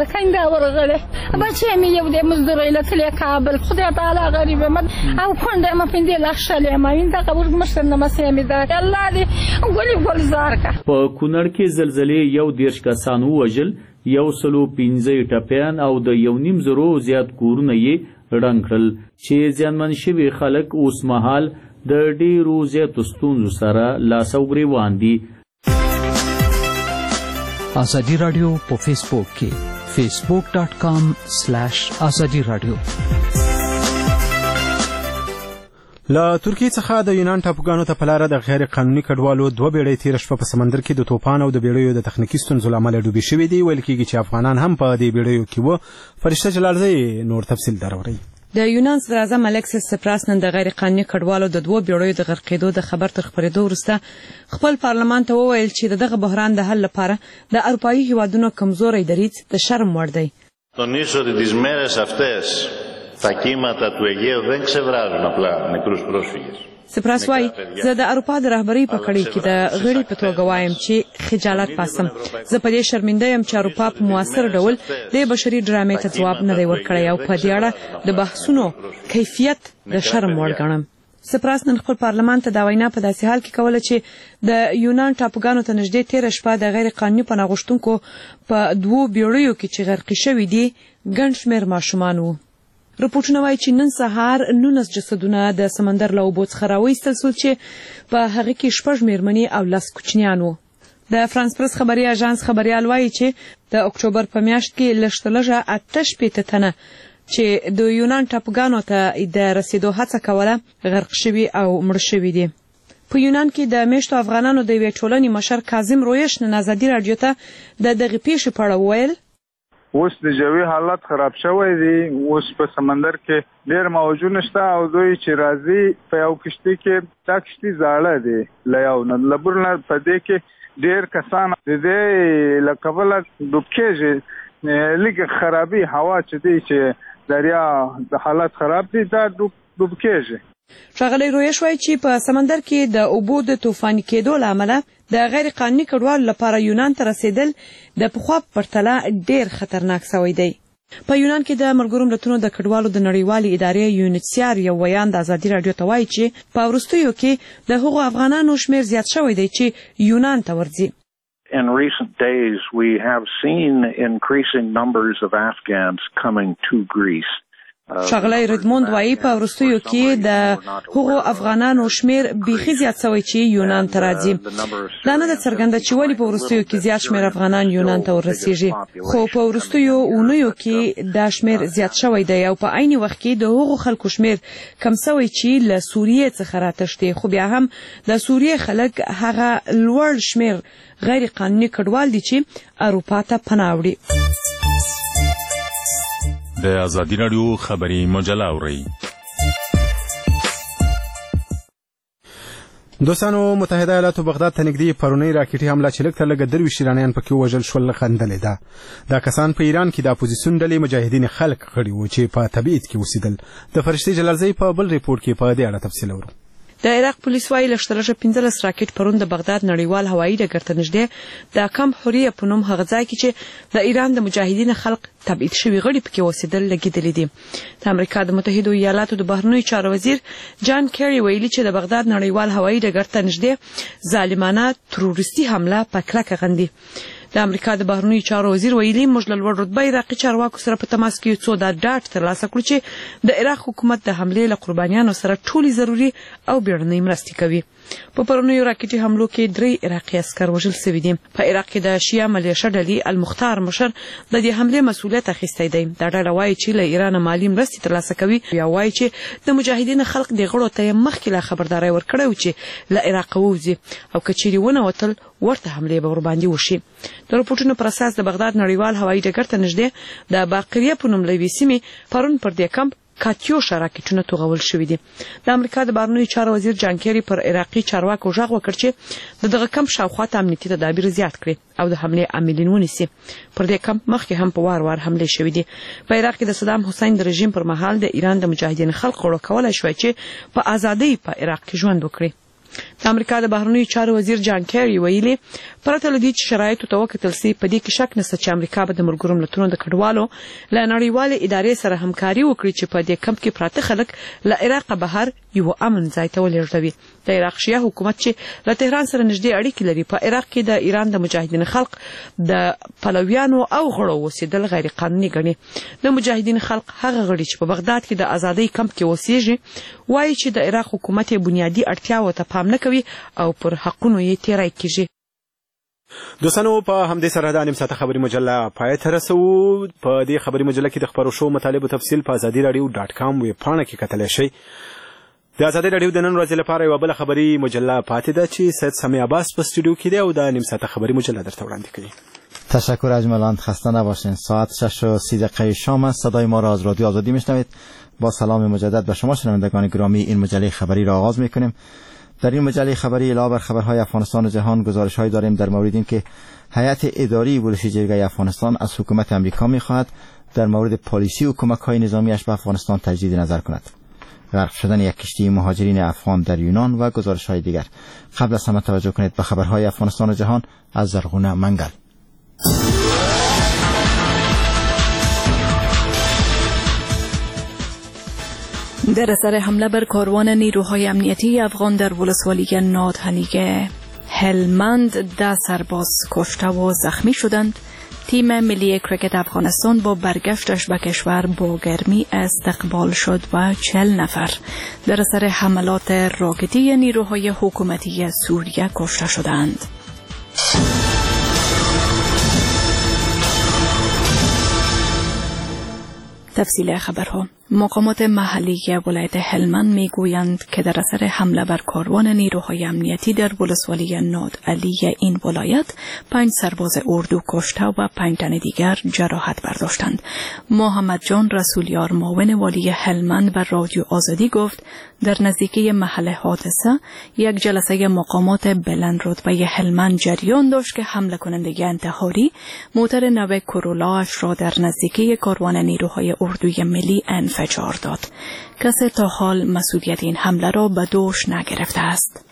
ورغله بچې مې یو د مزدورۍ لتلې کابل خدای تعالی غریب مد او کونډه ما پندې لښلې ما وین دا قبر مشر نه مسې مې دا الله دې ګولې ګلزار کا په کونړ کې زلزلې 11 کسان وژل 115 ټپیان او د 1.5 زیات کورونه یې ړنګ کړل چې زیانمن شوي خلک اوس مهال د ډېرو زیاتو ستونزو سره لاس او ګریوان دي. ازادي راډیو په فیسبوک کې facebook.com/ازادي راډیو. له ترکیې څخه د یونان ټاپوګانو ته په لاره د غیر قانوني کډوالو 2 بیړۍ تېره شپه په سمندر کې د طوفان او د بیړیو د تخنیکي ستونزو له امله ډوبې شوې دي. ویل کېږي چې افغانان هم په دې بیړیو کې وو. فرشته جلالزی نور تفصیل دراوړي. د یونان صدر اعظم الکسیس سپراس نن د غیر قانوني کډوالو د 2 بیړیو د غرقېدو د خبر تر خپرېدو وروسته خپل پارلمان ته وویل چې دغه بحران د حل لپاره د اروپایي هیوادونو کمزوری دریځ د شرم وړ دی. Τα κύματα του Αιγαίου δεν ξεβράζουν απλά νεκρούς πρόσφυγες. سپراس وايي زه د اروپا د رهبرۍ په کړۍ کې د غړي په توګه وایم چې خجالت پاسم. زه په دې شرمنده یم چې اروپا په موثر ډول د بشري ډرامې ته ځواب نه دی ورکړی او په دې اړه د بحثونو کیفیت د شرم وړ ګڼم. سپراس نن خپل پارلمان ته دا وینا په داسې حال کې کوله چې د یونان ټاپوګانو ته نږدې 13 شپه د غیر قانوني پناه غوښتونکو په 2 بیړیو کې چې غرقې شوي دي ګڼ شمېر ماشومان وو. رپورټونه وایي چې نن سهار 19 جسدونه د سمندر له اوبو څخه راوایستل شول چې په هغه کې 6 مېرمنې او 10 کوچنیان وو. د فرانس پرس خبري اژانس خبريال وایي چې د اکتوبر په میاشت کې لږترلږه 88 تنه چې د یونان ټاپوګانو ته د رسیدو هڅه کوله غرق شوي او مړ شوي دي. په یونان کې د میشتو افغانانو د یوې ټولنې مشر کاظم رویش نن ازادي راډیو ته د دغې پیښې په اړه وویل اوس د جوي حالت خراب شوی دی. اوس په سمندر کې ډېر موجونه شته او دوی چې راځي په یو کشتۍ کې دا کشتۍ زاړه دی له یو نه لبرنه په دې کې ډېر کسان د دې له کبله ډوب کېږي. لږه خرابي هوا چې دی چې دریا د حالت خراب دی دا ډوب کېږي. ښاغلی رویش وایي چې په سمندر کې د اوبو د طوفاني کېدو له امله د غیر قانوني کډوالو لپاره یونان ته رسیدل د پخوا په پرتله ډېر خطرناک شوی دی. په یونان کې د ملګرو ملتونو د کډوالو د نړیوالې ادارې یونیسیار یو ویان د ازادي راډیو ته وایي چې په وروستیو کې د هغو افغانانو شمېر زیات شوی دی چې یونان ته ورځي. In recent days, we have seen increasing numbers of Afghans coming to Greece. ښاغلی ریدموند وایي په وروستیو کې د هغو افغانانو شمېر بیخي زیات شوی چې یونان ته راځي. دا نه ده څرګنده چې ولې په وروستیو کې زیات شمېر افغانان یونان ته ورسیږي، خو په وروستیو اونیو کې دا شمېر زیات شوی دی او په عین وخت کې د هغو خلکو شمېر کم شوی چې له سوریې څخه راتښتي، خو بیا هم د سوریې خلک هغه لوړ شمېر غیر قانوني کډوال دي چې اروپا ته پناه وړي. د ازادي راډیو خبري مجله اورئ. دوستانو متحده ایالاتو بغداد ته نږدې پرونی راکټي حمله چې لږ تر لږه 23 ایرانیان پکې وژل شول خندلې ده. دا کسان په ایران کې د اپوزیسیون ډلې مجاهدین خلق غړي وو چې په تبعید کې اوسېدل. د فرشتي جلالزی په بل ریپورت کې په دې اړه تفصیل اورو. د عراق پولیس وايي لږترلږه 15 راکټ پرون د بغداد نړیوال هوایي ډګر ته نږدې د کمپ حریه په نوم هغه ځای کې چې د ایران د مجاهدینو خلق تبعید شوي غړي پکې اوسېدل لګېدلي دي. د امریکا د متحده ایالاتو د بهرنیو چارو وزیر جان کیری ویلي چې د بغداد نړیوال هوایي ډګر ته نږدې ظالمانه تروریستي حمله په کلکه غندي. د امریکا د بهرنیو چارو وزیر ویلي موږ له لوړ رتبه عراقي چارواکو سره په تماس کې یو څو دا ډاډ ترلاسه کړو چې د عراق حکومت د حملې له قربانیانو سره ټولې ضروري او بیړنۍ مرستې کوي. په پرونیو راکټي حملو کې 3 عراقي عسکر وژل شوي دي. په عراق کې د شیعه ملیشه ډلې المختار مشر د دې حملې مسؤلیت اخیستی دی. دا ډله وایي چې له ایران مالي مرستې ترلاسه کوي یا وایي چې د مجاهدینو خلق د غړو ته مخکې لا خبرداري ورکړی و چې له عراق ووځي او که چیرې ونه وتل ورته حملې به ورباندې وشي. د رپورټونو پر اساس د بغداد نړیوال هوایي ډګر ته نږدې د باقریه په نوم له یوې سیمې پرون پر دې کمپ کاتیوشا راکټونه توغول شوي دي. د امریکا د بهرنیو چارو وزیر جان کیری پر عراقي چارواکو غږ وکړ چې دغه کمپ شاوخوا ته امنیتي تدابیر زیات کړي او د حملې عاملین ونیسي. پر دې کمپ مخکې هم په وار حملې شوې دي. په عراق کې د صدام حسین د رژیم پر مهال د ایران د مجاهدینو خلق غړو کولای شوی چې په ازادۍ په عراق کې ژوند وکړي. د امریکا د بهرنیو چارو وزیر جان کیری ویلي پرته له دې چې شرایطو ته وکتل سي په دې کې شک نشته چې امریکا به د ملګرو ملتونو د کډوالو له نړیوالې ادارې سره همکاري وکړي چې په دې کمپ کې پراته خلک له عراق بهر یو امن ځای ته ولېږدوي. د عراق شیعه حکومت چې له تهران سره نږدې اړیکې لري په عراق کې د ایران د مجاهدین خلق د پلویانو او غړو اوسېدل غیر قانوني ګڼي. د مجاهدین خلق هغه غړي چې په بغداد کې د ازادۍ کمپ کې اوسېږي وایي چې د عراق حکومت بنیادی اړتیاو ته پام نه کوي او پر حقونو یې تیری کیږي. دوستانو په همدې سره د نیم ساعته خبري مجله پای ته رسوو. په دې خبري مجله کې د خبرو شو مطالب او تفصیل په azadiradio.com ویب پاڼه کې کتلی شئ. د ازادي رادیو د نن ورځې لپاره یو بل خبري مجله پاتې ده چې سید سمی عباس په استودیو کې دی او د نیم ساعته خبري مجله درته وړاندې کوي. تشکر اجملاً، خسته نباشین. ساعت 6:30 شام است. صدای ما را از رادیو آزادی میشنوید. با سلام مجدد به شما شنوندگان گرامی، این مجله خبری را آغاز میکنیم. در این مجله خبری علاوه بر خبرهای افغانستان و جهان گزارش‌هایی داریم در مورد این که هیئت اداری بلوچی جرگه افغانستان از حکومت امریکا می‌خواهد در مورد پالیسی و کمک‌های نظامیش به افغانستان تجدید نظر کند. غرق شدن یک کشتی مهاجرین افغان در یونان و گزارش‌های دیگر. قبل از همه توجه کنید به خبرهای افغانستان و جهان از زرغونه منگل. در اثر حمله بر کاروان نیروهای امنیتی افغان در ولسوالی نادهنیگ هلمند 10 سرباز کشته و زخمی شدند. تیم ملی کرکت افغانستان با برگشتش به کشور با گرمی استقبال شد و 40 نفر در اثر حملات راکتی نیروهای حکومتی سوریه کشته شدند. تفصیل خبرها. مقامات محلی ولایت هلمند میگویند که در اثر حمله بر کاروان نیروهای امنیتی در ولسوالی نادعلی این ولایت 5 سرباز اردو کشته و 5 تن دیگر جراحت برداشتند. محمد جان رسولیار معاون والی هلمند بر رادیو آزادی گفت در نزدیکی محل حادثه یک جلسه مقامات بلند رتبه هلمند جریان داشت که حمله کننده انتحاری موتر نو کرولاش را در نزدیکی کاروان نیروهای اردوی ملی انفجار داد. کسی تا حال مسئولیت این حمله را به دوش نگرفته است.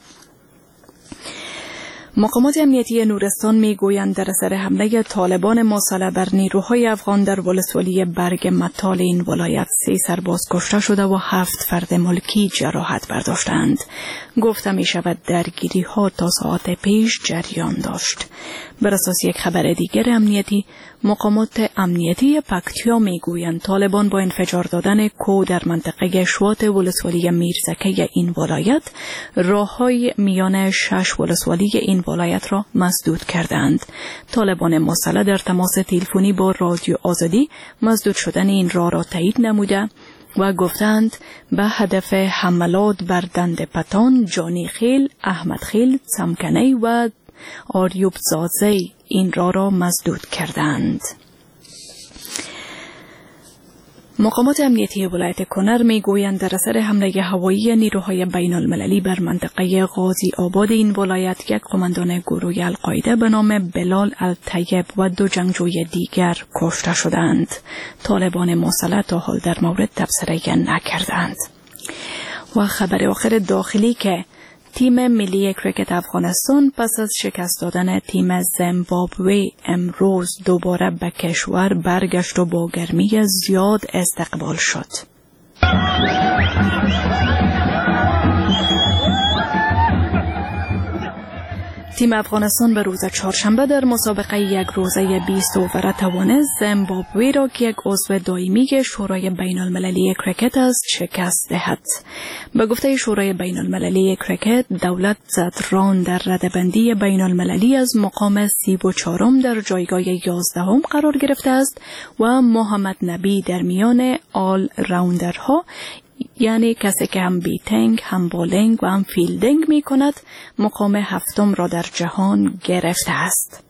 مقامات امنیتی نورستان میگویند در اثر حمله طالبان مسلح بر نیروهای افغان در ولسوالی برگ مطال این ولایت 3 سرباز کشته شده و 7 فرد ملکی جراحت برداشتند. گفته می شود درگیری ها تا ساعت پیش جریان داشت. بر اساس یک خبر دیگر امنیتی، مقامات امنیتی پکتیا میگویند طالبان با انفجار دادن کو در منطقه شوات ولسوالی میرزکه این ولایت راههای میان 6 ولسوالی این ولایت را مسدود کردند. طالبان مسلح در تماس تلفنی با رادیو آزادی مسدود شدن این راه را تایید نموده و گفتند به هدف حملات بر دند پتان، جانی خیل، احمد خیل، سمکنی و آریوب زازی این را مسدود کردند. مقامات امنیتی ولایت کنر میگویند در اثر حمله هوایی نیروهای بین المللی بر منطقه غازی آباد این ولایت یک قماندان گروه القاعده به نام بلال الطیب و 2 جنگجوی دیگر کشته شدند. طالبان مسلح تا حال در مورد تبصره نکردند. و خبر آخر داخلی که تیم ملی کرکت افغانستان پس از شکست دادن تیم زیمبابوه امروز دوباره به کشور برگشت و با گرمی زیاد استقبال شد. تیم افغانستان به روز چهارشنبه در مسابقه یک روزه 20 اوور توانست زیمبابوه را که یک عضو دائمی شورای بین المللی کرکت است شکست دهد. به گفته شورای بین المللی کرکت، دولت زدران در رده‌بندی بین المللی از مقام 34 در جایگاه 11 قرار گرفته است و محمد نبی در میان آل راوندرها، یعنی کسی که هم بیتنگ، هم بولینگ و هم فیلدینگ می کند، مقام 7 را در جهان گرفته است.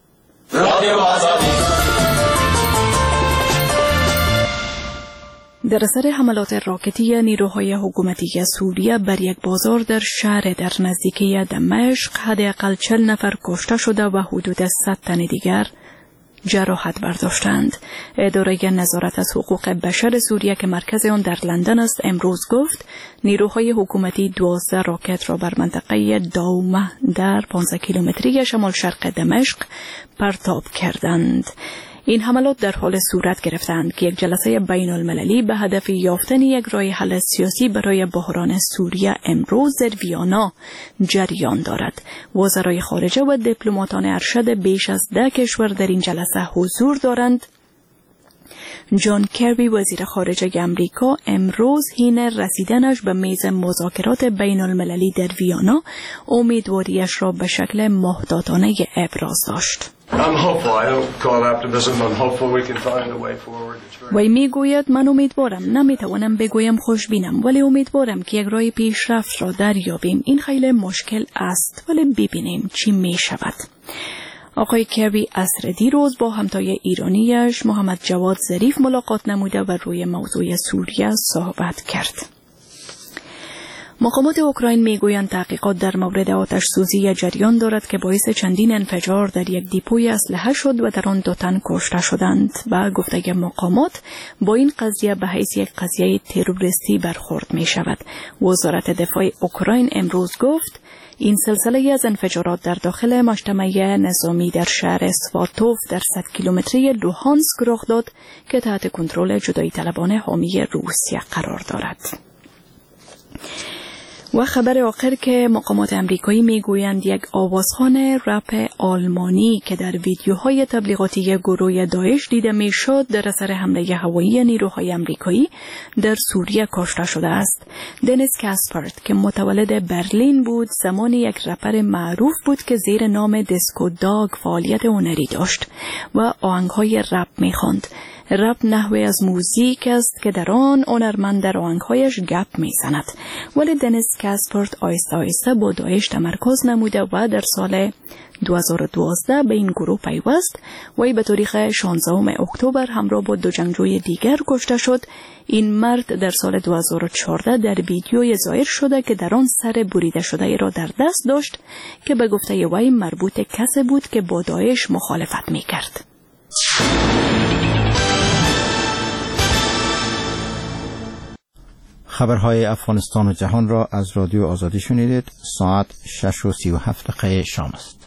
در اثر حملات راکتی نیروهای حکومتی سوریه بر یک بازار در شهر در نزدیکی دمشق حداقل 40 نفر کشته شده و حدود 100 تن دیگر جراحت برداشتند. اداره نظارت از حقوق بشر سوریه که مرکز آن در لندن است امروز گفت نیروهای حکومتی 12 راکت را بر منطقه داومه در 15 کیلومتری شمال شرق دمشق پرتاب کردند. این حملات در حال صورت گرفتند که یک جلسه بین المللی به هدف یافتن یک راه حل سیاسی برای بحران سوریه امروز در ویانا جریان دارد. وزرای خارجه و دیپلماتان ارشد بیش از 10 کشور در این جلسه حضور دارند. جان کربی وزیر خارجه امریکا امروز حین رسیدنش به میز مذاکرات بین المللی در ویانا امیدواریش را به شکل محتاطانه ابراز داشت. وی میگوید من امیدوارم، نمیتوانم بگویم خوشبینم، ولی امیدوارم که یک راه پیشرفت را دریابیم. این خیلی مشکل است ولی ببینیم چی می شود. آقای کربی عصر دیروز با همتای ایرانیش محمد جواد ظریف ملاقات نموده و روی موضوع سوریه صحبت کرد. مقامات اوکراین میگویند تحقیقات در مورد آتش سوزی جریان دارد که باعث چندین انفجار در یک دیپوی اسلحه شد و در آن 2 تن کشته شدند و گفته مقامات با این قضیه به حیث یک قضیه تروریستی برخورد می شود. وزارت دفاع اوکراین امروز گفت این سلسله از انفجارات در داخل مجتمع نظامی در شهر سوارتوف در 100 کیلومتری لوهانسک رخ داد که تحت کنترل جدایی طلبان حامی روسیه قرار دارد. و خبر آخر که مقامات امریکایی میگویند یک آوازخوان رپ آلمانی که در ویدیوهای تبلیغاتی گروه داعش دیده میشد در اثر حمله هوایی نیروهای امریکایی در سوریه کشته شده است. دنیس کاسپرت که متولد برلین بود زمانی یک رپر معروف بود که زیر نام دیسکو داگ فعالیت هنری داشت و آهنگهای رپ میخواند. رپ نحوی از موزیک است که در آن هنرمند در آهنگهایش گپ میزند. ولی دنیس کاسپرت آهسته آهسته با داعش تمرکز نموده و در سال 2012 به این گروه پیوست. وی به تاریخ 16 اکتبر همراه با 2 جنگجوی دیگر کشته شد. این مرد در سال 2014 در ویدیوی ظاهر شده که در آن سر بریده شده را در دست داشت که به گفته وی مربوط کسی بود که با داعش مخالفت میکرد. خبرهای افغانستان و جهان را از رادیو آزادی شنیدید. ساعت 6:37 شام است.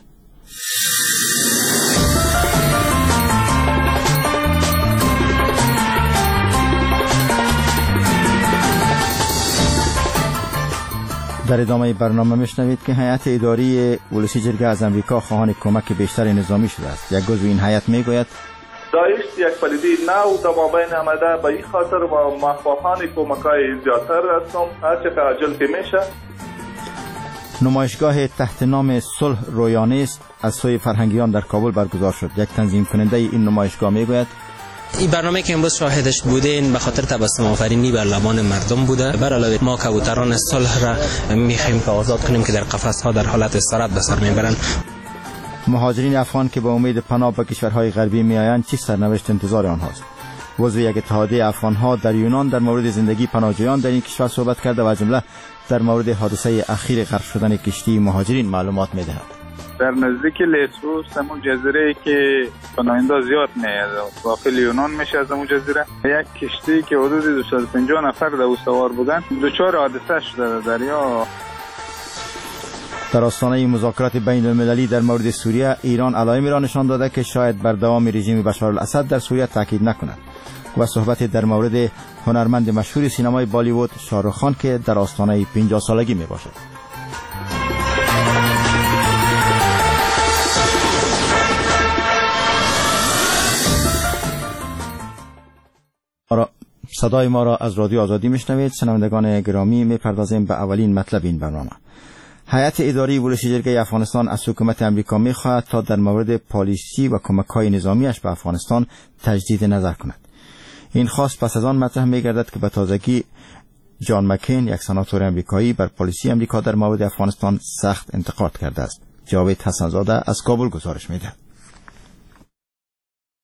در ادامه برنامه میشنوید که هیئت اداری ولسی جرگه از امریکا خواهان کمک بیشتر نظامی شده است. یک جزو این هیئت میگوید داعش یک پدیده نو در مابین آمده، به این خاطر ما خواهان کمک‌های زیادتر هستم هرچه که عاجل که میشه. نمایشگاه تحت نام صلح رویانی است از سوی فرهنگیان در کابل برگزار شد. یک تنظیم کننده این نمایشگاه میگوید این برنامه که امروز شاهدش بودین به خاطر تبسم آفرینی بر لبان مردم بوده. بر علاوه ما کبوتران صلح را میخوایم که آزاد کنیم که در قفس‌ها در حالت استراحت به سر میبرند. مهاجرین افغان که به امید پناه به کشورهای غربی میآیند چه سرنوشت انتظار آنهاست؟ عضو یک اتحادیه افغانها در یونان در مورد زندگی پناهجویان در این کشور صحبت کرده و جمله در مورد حادثه اخیر غرق شدن کشتی مهاجرین معلومات میدهد. در نزدیک لیسوس همون جزیره که پناهنده زیاد میاد داخل یونان میشه از همون جزیره یک کشتی که حدود 250 نفر در او سوار بودن دچار حادثه شده در دریا. در آستانه مذاکرات بین المللی در مورد سوریه ایران علائمی را نشان داده که شاید بر دوام رژیم بشار الاسد در سوریه تاکید نکند و صحبت در مورد هنرمند مشهور سینمای بالیوود شاهرخ خان که در آستانه 50 سالگی می باشد. صدای ما را از رادیو آزادی میشنوید. شنوندگان گرامی، میپردازیم به اولین مطلب این برنامه. هیئت اداری ولسی جرگه افغانستان از حکومت امریکا میخواهد تا در مورد پالیسی و کمک‌های نظامیش به افغانستان تجدید نظر کند. این خواست پس از آن مطرح میگردد که به تازگی جان مکین یک سناتور امریکایی بر پالیسی امریکا در مورد افغانستان سخت انتقاد کرده است. جاوید حسن‌زاده از کابل گزارش میدهد.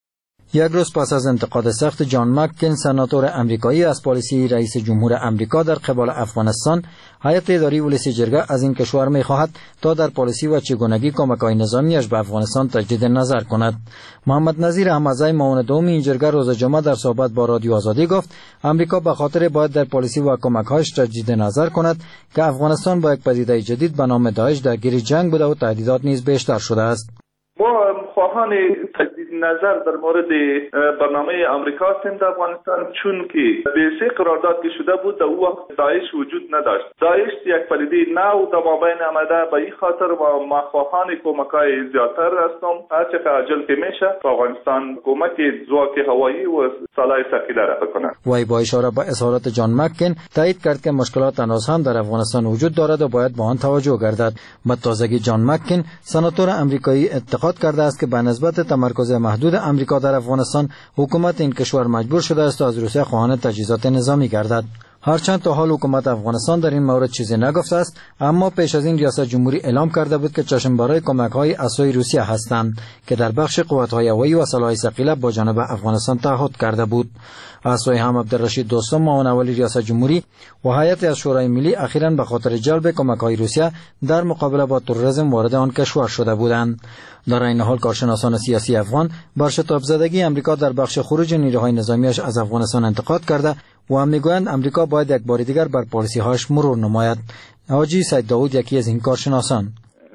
یک روز پس از انتقاد سخت جان مکین سناتور امریکایی از پالیسی رئیس جمهور امریکا در قبال افغانستان، هیئت اداری ولسی جرگه از این کشور می‌خواهد تا در پالیسی و چگونگی کمک‌های نظامیش به افغانستان تجدید نظر کند. محمد نظیر احمدزی معاون دوم این جرگه روز جمعه در صحبت با رادیو آزادی گفت امریکا به خاطر باید در پالیسی و کمک‌هایش تجدید نظر کند که افغانستان با یک پدیده جدید به نام داعش درگیر جنگ بوده و تهدیدات نیز بیشتر شده است. ما خواهان تجدید نظر در مورد برنامه امریکا هستیم در افغانستان، چون که به سه قرارداد که شده بود در او وقت داعش وجود نداشت. داعش یک پدیده نو در مابین آمده، به این خاطر ما خواهان کمک‌های زیادتر هستم هر چقدر عجل که میشه به افغانستان کمک زواک هوایی و سلاح ثقیله را بکنند. وی با اشاره به اظهارات جان مکین تایید کرد که مشکلات هنوز هم در افغانستان وجود دارد و باید به آن توجه گردد. به تازگی جان مکین سناتور امریکایی اعتقاد کرده است که به نسبت تمرکز محدود امریکا در افغانستان حکومت این کشور مجبور شده است از روسیه خواهان تجهیزات نظامی گردد. هرچند تا حال حکومت افغانستان در این مورد چیزی نگفته است، اما پیش از این ریاست جمهوری اعلام کرده بود که چشمبرای کمک‌های اسای روسیه هستند که در بخش قوت‌های هوایی و سلاح ثقیله با جانب افغانستان تعهد کرده بود. اسای هم عبدالرشید دوستم معاون اول ریاست جمهوری و هیئت از شورای ملی اخیراً به خاطر جلب کمک‌های روسیه در مقابله با تروریسم وارد آن کشور شده بودند. در این حال کارشناسان سیاسی افغان بر شتاب زدگی امریکا در بخش خروج نیروهای نظامیش از افغانستان انتقاد کرده و میگویند امریکا باید یک بار دیگر بر پالیسی‌هاش مرور نماید. حاجی سید داود یکی از این کارشناسان: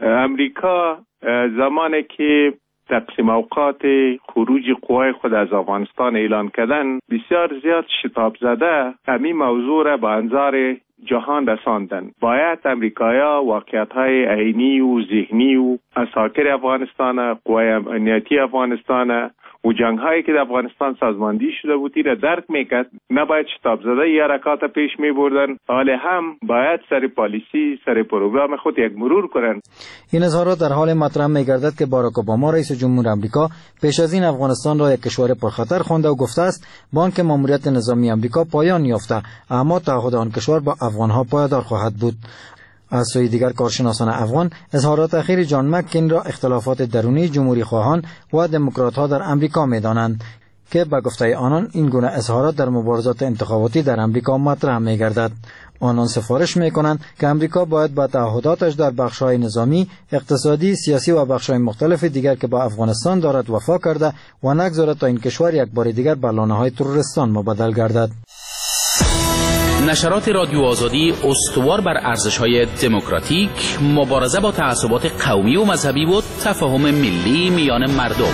امریکا زمانی که تقسیم اوقات خروج قوای خود از افغانستان اعلان کردن بسیار زیاد شتاب زده همین موضوع را به انظار جهان رساندن. باید امریکایا واقعیت‌های عینی و ذهنی و اساکر افغانستان، قوای امنیتی افغانستان و جنگ‌هایی که در افغانستان سازماندهی شده بود را درک میکرد. نباید شتاب زده ی حرکات پیش میبردن، حال هم باید سر پالیسی سر پروگرام خود یک مرور کنند. این اظهارات در حال مطرح میگردد که باراک اوباما رئیس جمهور آمریکا پیش از این افغانستان را یک کشور پرخطر خوانده و گفته است بانک ماموریت نظامی آمریکا پایان یافته، اما تعهد آن کشور با افغانها پایدار خواهد بود. از سوی دیگر کارشناسان افغان اظهارات اخیر جان مکین را اختلافات درونی جمهوری خواهان و دموکرات ها در امریکا می‌دانند که به گفته آنان این گونه اظهارات در مبارزات انتخاباتی در امریکا مطرح می‌گردد. آنان سفارش می‌کنند که امریکا باید با تعهداتش در بخش‌های نظامی، اقتصادی، سیاسی و بخش‌های مختلف دیگر که با افغانستان دارد وفا کرده و نگذارد تا این کشور یک بار دیگر به لانه‌های تروریستان مبدل گردد. نشرات رادیو آزادی استوار بر ارزش‌های دموکراتیک، مبارزه با تعصبات قومی و مذهبی و تفاهم ملی میان مردم.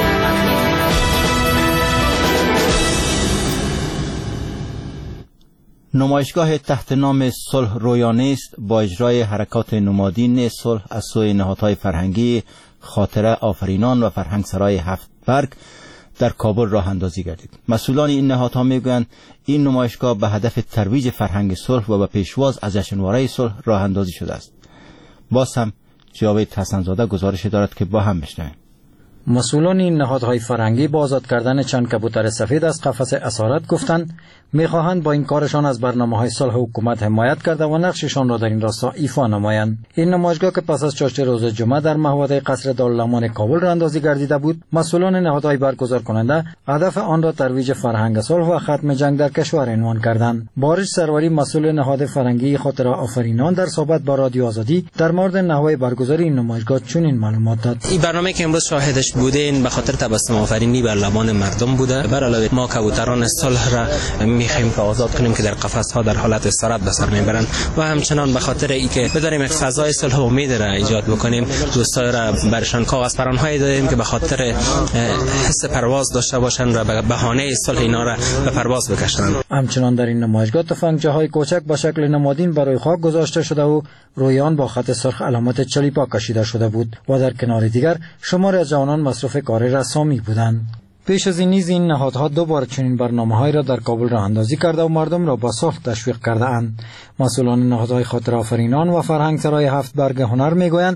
نمایشگاه تحت نام صلح رویانه است با اجرای حرکات نمادین صلح از سوی نهادهای فرهنگی خاطره آفرینان و فرهنگسرای هفت برگ در کابل راه اندازی گردید. مسئولان این نهادها میگویند این نمایشگاه به هدف ترویج فرهنگ صلح و به پیشواز از جشنواره صلح راه اندازی شده است. باز هم جاوید حسن‌زاده گزارش دارد که با هم بشنویم. مسئولان این نهادهای فرهنگی با آزاد کردن چند کبوتر سفید از قفس اسارت گفتند میخواهند با این کارشان از برنامه‌های صلح حکومت حمایت کرده و نقششان را در این راستا ایفا نمایند. این نمایشگاه که پس از چاشت روز جمعه در محوطه قصر دارالامان کابل راه اندازی گردیده بود، مسئولان نهادهای برگزار کننده هدف آن را ترویج فرهنگ صلح و ختم جنگ در کشور عنوان کردند. بارش سروری مسئول نهاد فرهنگی خاطره آفرینان در صحبت با رادیو آزادی در مورد نحوه برگزاری این نمایشگاه چنین معلومات داد: این برنامه که امروز شاهدش بودین به خاطر تبسم آفرینی بر لبان مردم بوده. بر علاوه ما کبوتران صلح را می‌خواهیم که آزاد کنیم که در قفس‌ها در حالت اسارت به سر میبرند و همچنان به خاطر اینکه بداریم یک فضای صلح و امید را ایجاد بکنیم، دوستای را برشان کاغذ پران‌هایی دادیم که به خاطر حس پرواز داشته باشند و به بهانه صلح اینا را به پرواز بکشند. همچنان در این نمایشگاه تفنگچه‌های کوچک به شکل نمادین برای خاک گذاشته شده و رویان با خط سرخ علامت چلیپا کشیده شده بود و در کنار دیگر شماری از جوانان مصروف کار رسامی بودند. پیش از این نیز این نهادها دو بار چنین برنامه‌هایی را در کابل راه اندازی کرده و مردم را به صلح تشویق کرده اند. مسئولان نهادهای خاطره آفرینان و فرهنگسرای هفت برگ هنر میگویند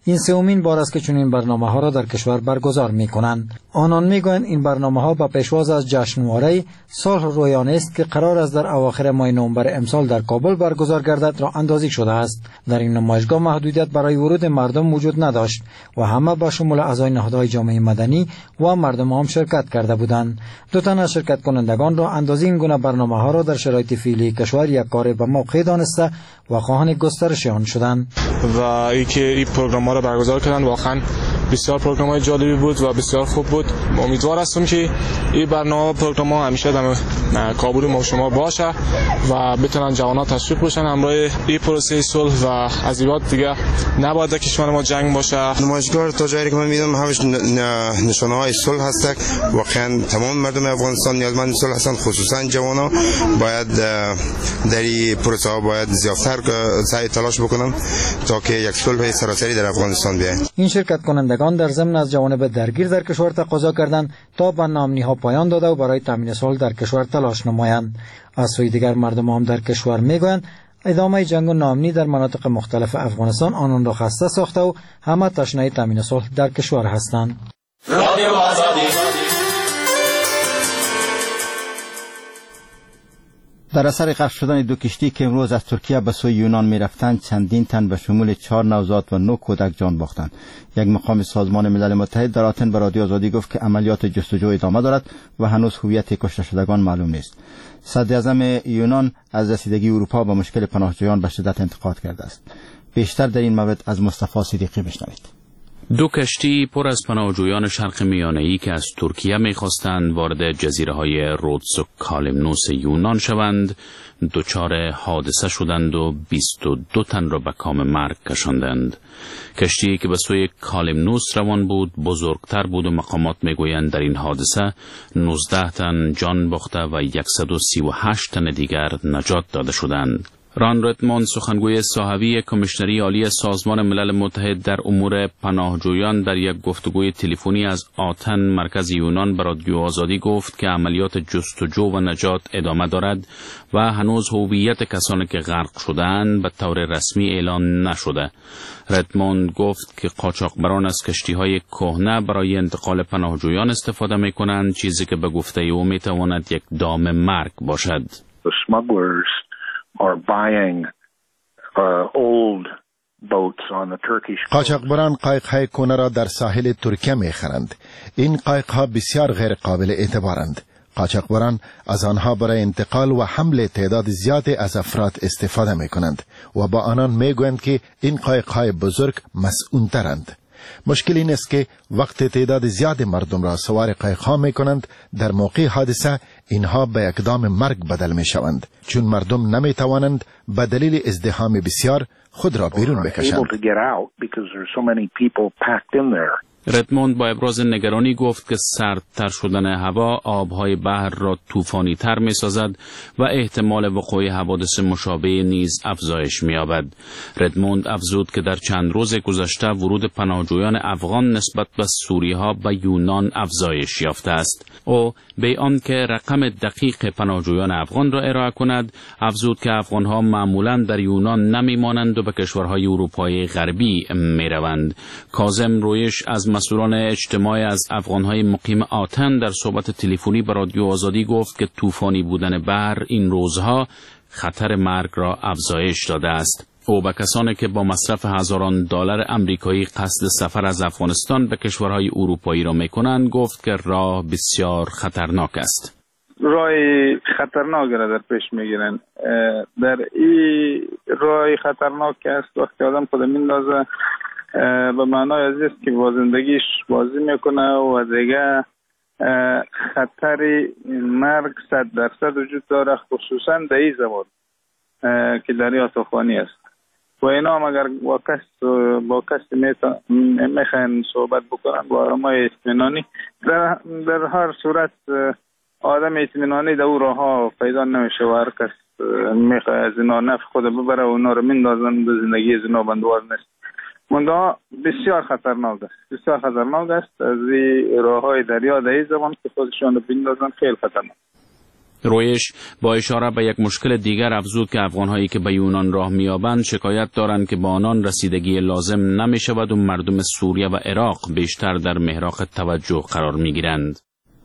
این سومین بار است که چنین برنامه‌ها را در کشور برگزار می‌کنند. آنان می‌گویند این برنامه‌ها به پیشواز از جشنواره صلح رویانه است که قرار است در اواخر ماه نوامبر امسال در کابل برگزار گردد را اندازی شده است. در این نمایشگاه محدودیت برای ورود مردم وجود نداشت و همه با شمول اعضای نهادهای جامعه مدنی و مردم هم شرکت کرده بودند. دو تن از شرکت کنندگان را اندازی این گونه برنامه‌ها را در شرایط فعلی کشور یک کار به موقع دانسته و خواهان گسترش آن شدند. و اینکه این پروگرام‌ها را برگزار کردن واقعا بسیار پروگرام‌های جالبی بود و بسیار خوب بود. امیدوار هستم که این پروگرام‌ها همیشه در کابل ما شما باشه و بتونن جوانان تشویق بشن همراه این پروسه صلح و از این بعد دیگه نباید در کشور ما جنگ باشه. نمایشگاه تا جایی که من می‌دونم همش نشانه‌های صلح هست. واقعا تمام مردم افغانستان نیازمند صلح هستند، خصوصا جوانان باید در این پروسه ها باید زیاتر سعی تلاش بکنن تا که یک صلح سراسری در افغانستان بیاید. این شرکت کنندگان در ضمن از جوانب درگیر در کشور تقاضا کردند تا به ناامنی‌ها پایان داده و برای تامین صلح در کشور تلاش نمایند. از سوی دیگر مردم هم در کشور میگویند ادامه جنگ و ناامنی در مناطق مختلف افغانستان آنان را خسته ساخته و همه تشنه تامین صلح در کشور هستند. در اثر غرق شدن دو کشتی که امروز از ترکیه به سوی یونان می رفتند چندین تن به شمول 4 نوزاد و 9 کودک جان باختند. یک مقام سازمان ملل متحد در آتن به رادیو آزادی گفت که عملیات جستجو ادامه دارد و هنوز هویت کشته شدگان معلوم نیست. صدر اعظم یونان از رسیدگی اروپا به مشکل پناهجویان به شدت انتقاد کرده است. بیشتر در این مورد از مصطفی صدیقی بشنوید. دو کشتی پر از پناهجویان شرق میانه‌ای که از ترکیه می‌خواستند وارد جزیره‌های رودس و کالمنوس یونان شوند دچار حادثه شدند و 22 تن را به کام مرگ کشاندند. کشتی که به سوی کالمنوس روان بود بزرگتر بود و مقامات میگویند در این حادثه 19 تن جان باخته و 138 تن دیگر نجات داده شدند. ران ردموند سخنگوی صاحبی کمیشنری عالی سازمان ملل متحد در امور پناهجویان در یک گفتگوی تلفنی از آتن مرکز یونان به رادیو آزادی گفت که عملیات جستجو و نجات ادامه دارد و هنوز هویت کسانی که غرق شده‌اند به طور رسمی اعلام نشده. ردموند گفت که قاچاقبران از کشتی‌های کهنه برای انتقال پناهجویان استفاده می‌کنند، چیزی که به گفته او می‌تواند یک دام مرگ باشد. قاچاقبران قایق‌های کهنه را در ساحل ترکیه می‌خرند. این قایق‌ها بسیار غیر قابل اعتبارند. قاچاقبران از آنها برای انتقال و حمل تعداد زیادی از افراد استفاده می‌کنند و با آنان می‌گویند که این قایق‌های بزرگ مسئول‌ترند. مشکل این است که وقت تعداد زیاد مردم را سوار قایق‌ها می‌کنند، در موقع حادثه اینها به اقدام مرگ بدل می‌شوند، چون مردم نمی‌توانند به دلیل ازدحام بسیار خود را بیرون بکشند. ردموند با ابراز نگرانی گفت که سردتر شدن هوا آبهای بحر را طوفانی تر می سازد و احتمال وقوع حوادث مشابه نیز افزایش می یابد. ردموند افزود که در چند روز گذشته ورود پناهجویان افغان نسبت به سوری‌ها به یونان افزایش یافته است. او به آن که رقم دقیق پناهجویان افغان را ارائه کند افزود که افغان‌ها معمولاً در یونان نمی مانند و به کشورهای اروپای غربی می روند. کاظم رویش از مسئولان اجتماعی از افغان‌های مقیم آتن در صحبت تلفنی با رادیو آزادی گفت که طوفانی بودن بحر این روزها خطر مرگ را افزایش داده است. او به کسانی که با مصرف هزاران دلار آمریکایی قصد سفر از افغانستان به کشورهای اروپایی را می‌کنند گفت که راه بسیار خطرناک است. راه خطرناک را در پیش می‌گیرند. در این راه خطرناک است وقتی آدم خود میندازه به معنای از است که با زندگیش بازی میکنه و دیگه خطر مرگ 100% وجود داره، خصوصا در این زمان که دریا طوفانی است و اینا هم اگر با کسی میخواین صحبت بکنن با آدمای اطمینانی در هر صورت آدم اطمینانی در او راه ها پیدا نمیشه و هر کس میخواه از اینا نفع خود ببره و اونا رو میندازن به زندگی از اینا بندوار نیست. منده بسیار خطرناک است از این راه های دریا در این زمان که خودشان رو بندازن خیلی خطرناک. رویش با اشاره به یک مشکل دیگر افزود که افغان‌هایی که به یونان راه می‌یابند شکایت دارند که با آنان رسیدگی لازم نمی‌شود و مردم سوریه و عراق بیشتر در محراق توجه قرار می‌گیرند.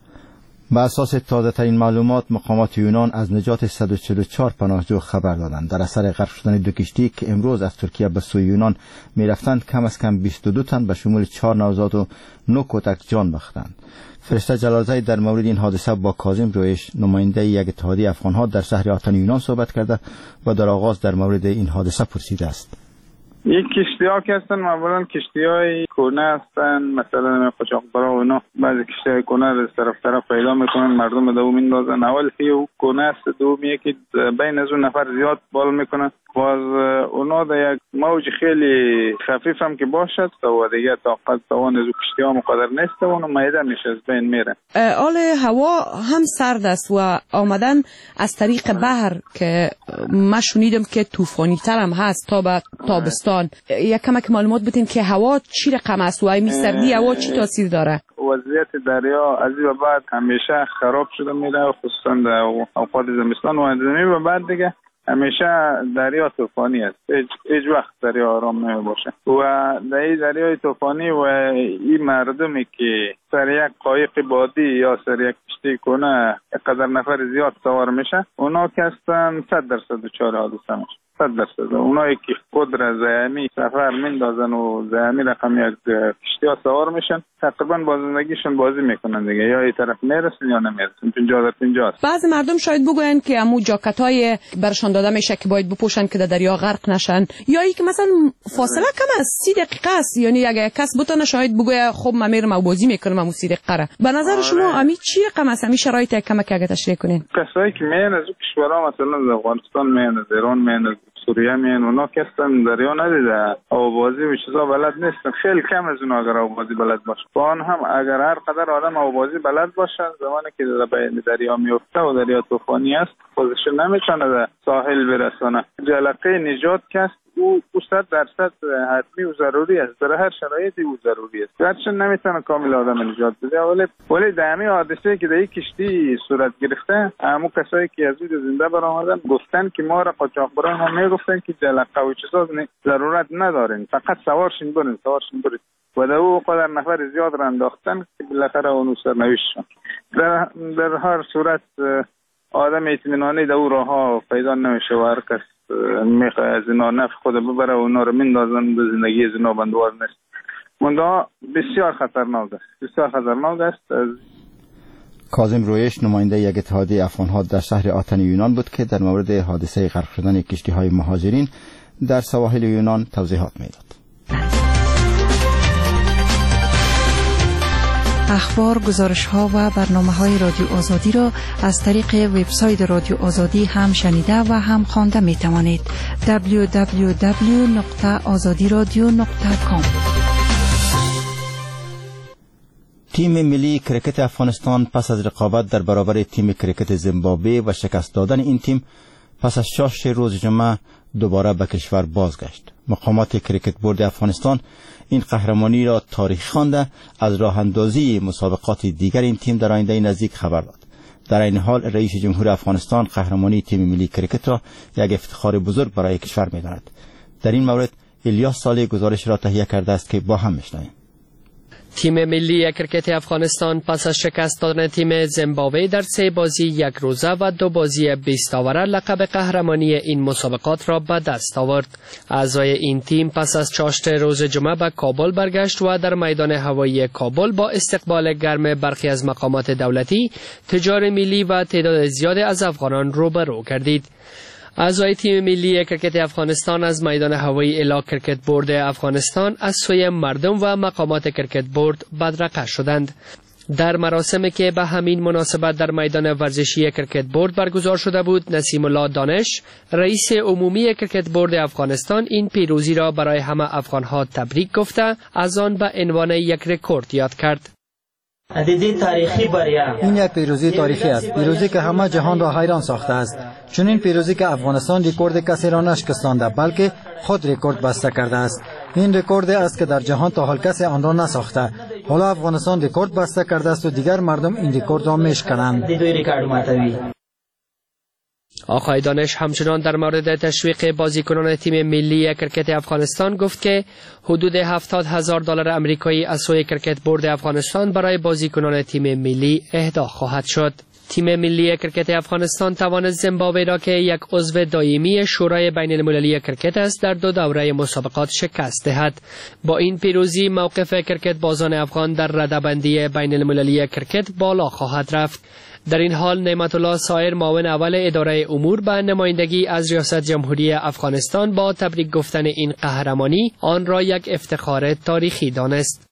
بر اساس تازه ترین معلومات مقامات یونان از نجات 144 پناهجو خبر دادند. در اثر غرق شدن دو کشتی که امروز از ترکیه به سوی یونان می‌رفتند کم از کم 22 تن به شمول 4 نوزاد و 9 کودک جان باختند. فرشته جلالزاده در مورد این حادثه با کاظم رویش نماینده یک اتحادیه افغان‌ها در شهر آتن یونان صحبت کرده و در آغاز در مورد این حادثه پرسیده است. یک کشتی‌ها که هستن معمولا کشتی‌های کهنه هستن، مثلا قاچاقبرا و اینا بعضی کشتی‌های کهنه رو از طرف پیدا میکنن، مردم دو میندازن. اول که کهنه است، دومی که بین از اون نفر زیاد بال میکنن، باز اونا در یک موج خیلی خفیف هم که باشد و دیگه طاقت توان از کشتی‌ها مقدر نیست و اون میده میشه از بین میره. حال هوا هم سرد است و آمدن از طریق بحر که ما شنیدم که طوفانی تر هم هست تا به تابستان. یک کمک معلومات بدین که هوا چی رقم است و این سردی هوا چی تاثیر داره؟ وضعیت دریا از این بعد همیشه خراب شده میره، خصوصا در اوقات زمستان و زمین و بعد دیگه همیشه دریا طوفانی است. هیچ وقت دریا آرام نمی باشه و در این دریای طوفانی و این مردمی که سر یک قایق بادی یا سر یک کشتی کنه قدر نفر زیاد سوار میشه، اونا که هستن 100% دچار حادثه میشه. 100%. اونایی که خود را زمین سفر میندازن و زمین رقم یک کشتی ها سوار میشن، تقریبا با زندگیشون بازی میکنن دیگه، یا این طرف میرسن یا نمیرسن، 50 در 50. بعضی مردم شاید بگوین که امو جاکتای برشان داده میشه که باید بپوشن که در دریا غرق نشن، یا ای که مثلا فاصله کم است 30 دقیقه است، یعنی اگه کس بتونه شاید بگه خب من میرم و بازی میکنم امو 30 دقیقه. به نظر شما امی چی رقم است؟ امی شرایط کمک اگه تشریح کنین. کسایی که میان از کشورها مثلا افغانستان میان، از ایران میان، سوریه میان، اونا که اصلا دریا ندیده آوازی و چیزا بلد نیستن، خیلی کم از اونا اگر آوازی بلد باشه. با آن هم اگر هر قدر آدم آوازی بلد باشه، زمانی که در دریا میفته و دریا طوفانی است خودش نمیتونه به ساحل برسونه. جلقه نجات که است او 100% حتمی و ضروری است، در هر شرایطی او ضروری است. گرچه نمیتونه کامل آدم نجات بده، ولی در همین حادثه که در این کشتی صورت گرفته، همو کسایی که از زنده برآمدن گفتن که ما را قاچاقبران ما میگفتن که جلقه و چیزا ضرورت ندارین، فقط سوارشین برین و در او قدر نفر زیاد را انداختن که بالاخره اونو سرنوشت شد. در هر صورت آدم اطمینانی در او راه ها پیدا نمیشه و هر کس میخواه از اینا نفع خود ببره و اونا رو میندازن به زندگی از اینا بندوار نیست. منده بسیار خطرناک است. کاظم رویش نماینده یک اتحادیه افغان‌ها در شهر آتن یونان بود که در مورد حادثه غرق شدن کشتی‌های مهاجرین در سواحل یونان توضیحات میداد. اخبار، گزارش‌ها و برنامه‌های رادیو آزادی را از طریق وبسایت رادیو آزادی هم شنیده و هم خوانده می‌توانید. www.azadiradio.com. تیم ملی کرکت افغانستان پس از رقابت در برابر تیم کرکت زیمبابوه و شکست دادن این تیم پس از 6 روز جمعه دوباره به کشور بازگشت. مقامات کرکت بورد افغانستان این قهرمانی را تاریخی خوانده از راه اندازی مسابقات دیگر این تیم در آینده نزدیک خبر داد. در این حال رئیس جمهور افغانستان قهرمانی تیم ملی کرکت را یک افتخار بزرگ برای کشور می‌داند. در این مورد الیاس صالح گزارش را تهیه کرده است که با هم می‌شنویم. تیم ملی کرکت افغانستان پس از شکست دادن تیم زیمبابوه در 3 بازی 1 روزه و 2 بازی 20 اوره لقب قهرمانی این مسابقات را به دست آورد. اعضای این تیم پس از چاشت روز جمعه به کابل برگشت و در میدان هوایی کابل با استقبال گرم برخی از مقامات دولتی، تجار ملی و تعداد زیادی از افغانان روبرو گردید. اعضای تیم ملی کرکت افغانستان از میدان هوایی الا کرکت بورد افغانستان از سوی مردم و مقامات کرکت بورد بدرقه شدند. در مراسمی که به همین مناسبت در میدان ورزشی کرکت بورد برگزار شده بود، نسیم الله دانش، رئیس عمومی کرکت بورد افغانستان، این پیروزی را برای همه افغان‌ها تبریک گفته از آن به عنوان یک رکورد یاد کرد. این یک پیروزی تاریخی است، پیروزی که همه جهان را حیران ساخته است. چون این پیروزی که افغانستان رکورد کسی را نشکستانده بلکه خود رکورد بسته کرده است. این رکورد است که در جهان تا حال کسی آن را نساخته. حالا افغانستان رکورد بسته کرده است و دیگر مردم این رکورد را میشکنند. آقای دانش همچنان در مورد تشویق بازیکنان تیم ملی کرکت افغانستان گفت که حدود $70,000 آمریکایی از سوی کرکت بورد افغانستان برای بازیکنان تیم ملی اهدا خواهد شد. تیم ملی کرکت افغانستان توانست زیمبابوه را که یک عضو دائمی شورای بین المللی کرکت است در 2 دوره مسابقات شکست دهد. با این پیروزی موقف کرکت بازان افغان در رده‌بندی بین المللی کرکت بالا خواهد رفت. در این حال نعمت الله صایر معاون اول اداره امور به نمایندگی از ریاست جمهوری افغانستان با تبریک گفتن این قهرمانی آن را یک افتخار تاریخی دانست.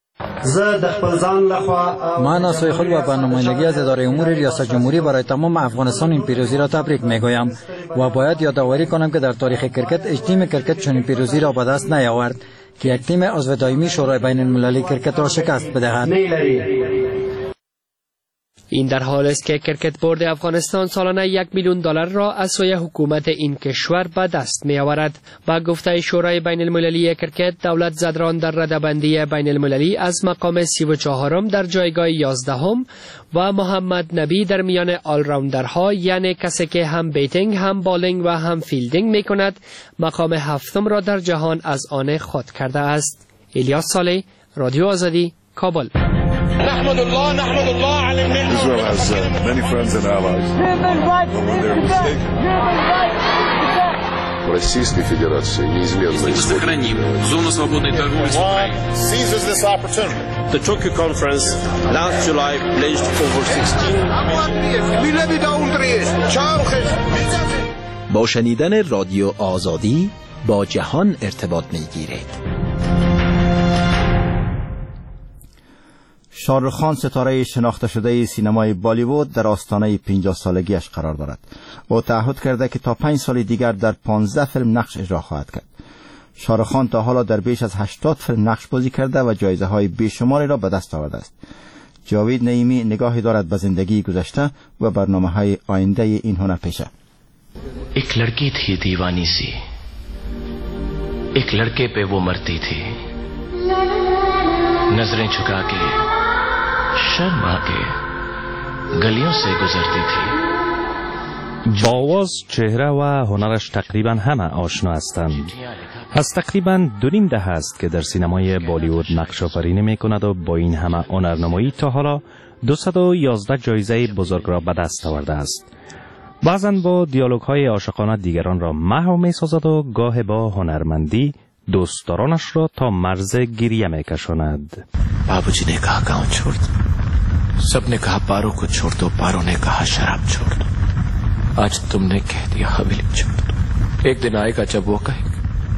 من از سوی خود و به نمایندگی از اداره امور ریاست جمهوری برای تمام افغانستان این پیروزی را تبریک میگویم و باید یادآوری کنم که در تاریخ کرکت هیچ تیم کرکت چنین پیروزی را به دست نیاورد که یک تیم عضو دائمی شورای بین المللی کرکت را شکست بدهد. این در حال است که کرکت بورد افغانستان سالانه $1 میلیون را از سوی حکومت این کشور به دست می آورد. با گفته شورای بین المللی کرکت، دولت زدران در رده‌بندی بین المللی از مقام 34 در جایگاه 11 و محمد نبی در میان آل راوندرها، یعنی کسی که هم بیتینگ، هم بالینگ و هم فیلدینگ می کند، مقام 7 را در جهان از آن خود کرده است. الیاس صالح، رادیو آزادی، کابل. نحمد الله على النعمة. Israel has many friends and allies. Российской Федерации неизменно сохраним зону свободной торговли с Украиной. Seizes this opportunity. The Tokyo conference last July pledged over 16 با شنیدن رادیو آزادی با جهان ارتباط می‌گیرید. شاهرخ خان ستاره شناخته شده سینمای بالیوود در آستانه 50 سالگیش قرار دارد. او تعهد کرده که تا 5 سال دیگر در 15 فیلم نقش اجرا خواهد کرد. شاهرخ خان تا حالا در بیش از 80 فیلم نقش بازی کرده و جایزه های بیشماری را به دست آورده است. جاوید نعیمی نگاهی دارد به زندگی گذشته و برنامه های آینده این هنرپیشه. एक लड़की थी दीवानी सी, एक लड़के पे वो मरती थी, नजरें झुका के शर्मा के गलियों से गुजरती थी. با آواز، چهره و هنرش تقریبا همه آشنا هستند. از تقریبا 2.5 دهه است که در سینمای بالیوود نقش آفرینی می‌کند و با این همه هنرنمایی تا حالا 211 جایزه بزرگ را به دست آورده است. بعضاً با دیالوگ‌های عاشقانه دیگران را محو می‌سازد و گاه با هنرمندی دوستدارانش را تا مرز گریه می‌کشاند. बाबूजी ने कहा गांव छोड़ दो, सबने कहा पारों को छोड़ दो, पारों ने कहा शराब छोड़ दो, आज तुमने कह दिया हवेली छोड़ दो. एक दिन आएगा जब वो कहेगा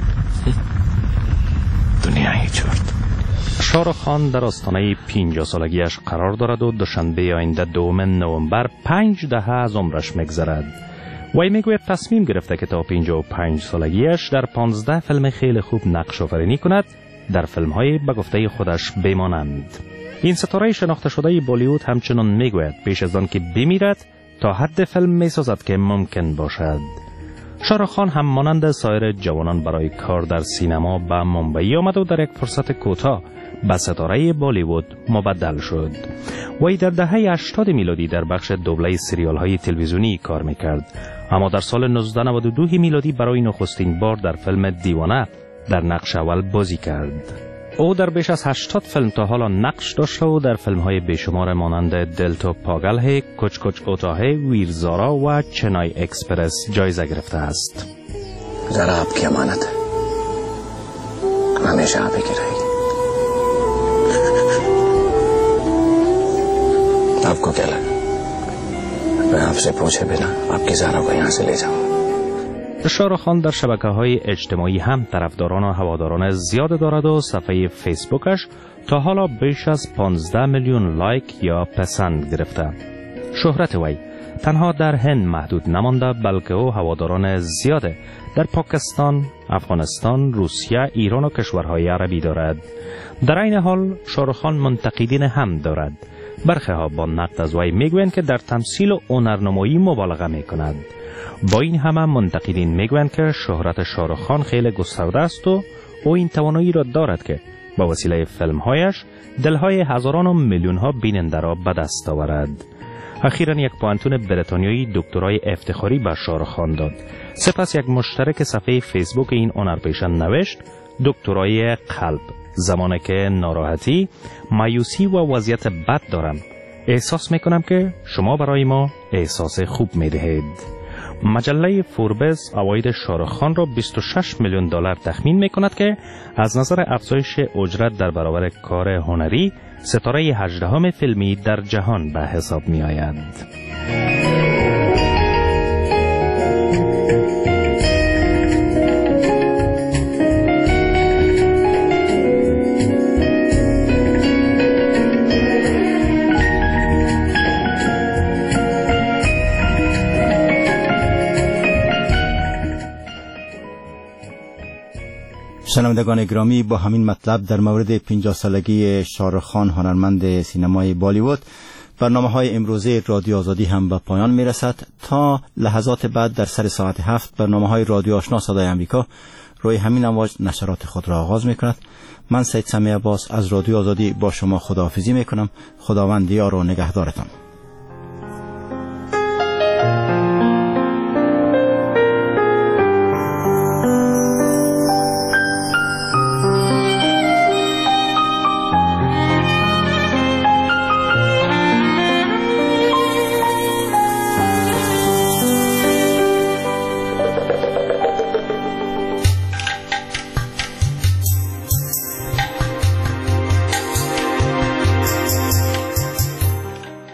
दुनिया ही छोड़ दो. شاهرخ خان در آستانه 50 سالگیش قرار دارد و دوشنبه آینده 2 نوامبر 5 دهه از عمرش می‌گذرد. وی میگوید تصمیم گرفته که تا 55 سالگیش در 15 فیلم خیلی خوب نقش آفرینی کند، در فیلم‌های به گفته خودش بمانند. این ستاره شناخته شده بالیوود همچنان میگوید پیش از آن که بمیرد تا حد فیلم میسازد که ممکن باشد. شاهرخ خان هم مانند سایر جوانان برای کار در سینما به ممبئی آمد و در یک فرصت کوتاه به ستاره بالیوود مبدل شد. وی در دهه 80 میلادی در بخش دوبله سریال‌های تلویزیونی کار میکرد، اما در سال 1992 میلادی برای نخستین بار در فیلم دیوانه در نقش اول بازی کرد. او در بیش از 80 فیلم تا حالا نقش داشته و در فیلم‌های بیشمار مانند دل تو پاگل ہے، کچ کچ اوتا ہے، ویرزارا و چنای اکسپرس جایزه گرفته است. ذرا آپ کی امانت ہے, ہمیشہ آپ ہی کی رہے گی. آپ کو کیا لگا میں آپ سے پوچھے بنا آپ کی زارا کو یہاں سے لے جاؤں؟ شاهرخ خان در شبکه‌های اجتماعی هم طرفداران و هواداران زیاد دارد و صفحه فیسبوکش تا حالا بیش از 15 میلیون لایک یا پسند گرفته. شهرت وی تنها در هند محدود نمانده بلکه او هواداران زیاد در پاکستان، افغانستان، روسیه، ایران و کشورهای عربی دارد. در این حال شاهرخ خان منتقدین هم دارد. برخی ها با نقد از وی میگویند که در تمثیل و هنرنمایی مبالغه میکند. با این همه منتقدین میگویند که شهرت شاهرخ خان خیلی گسترده است و او این توانایی را دارد که با وسیله فیلمهایش دلهای هزاران و میلیون ها بیننده را به دست آورد. اخیراً یک پوانتون بریتانیایی دکترای افتخاری به شارخان داد. سپس یک مشترک صفحه فیسبوک این هنرپیشه نوشت: دکترای قلب، زمانی که ناراحتی، مایوسی و وضعیت بد دارم، احساس میکنم که شما برای ما احساس خوب میدهید. مجله فوربس عواید شارخان را 26 میلیون دلار تخمین میکند که از نظر افزایش اجرت در برابر کار هنری، ستاره 18 فیلمی در جهان به حساب می آید. شنوندگان گرامی، با همین مطلب در مورد 50 سالگی شارخان هنرمند سینمای بالیوود برنامه‌های امروزه رادیو آزادی هم به پایان میرسد. تا لحظات بعد در سر ساعت 7 برنامه‌های رادیو آشنا صدای آمریکا روی همین امواج نشرات خود را آغاز می‌کند. من سید سمیع عباس از رادیو آزادی با شما خداحافظی می‌کنم. خداوند یار و نگهدارتان.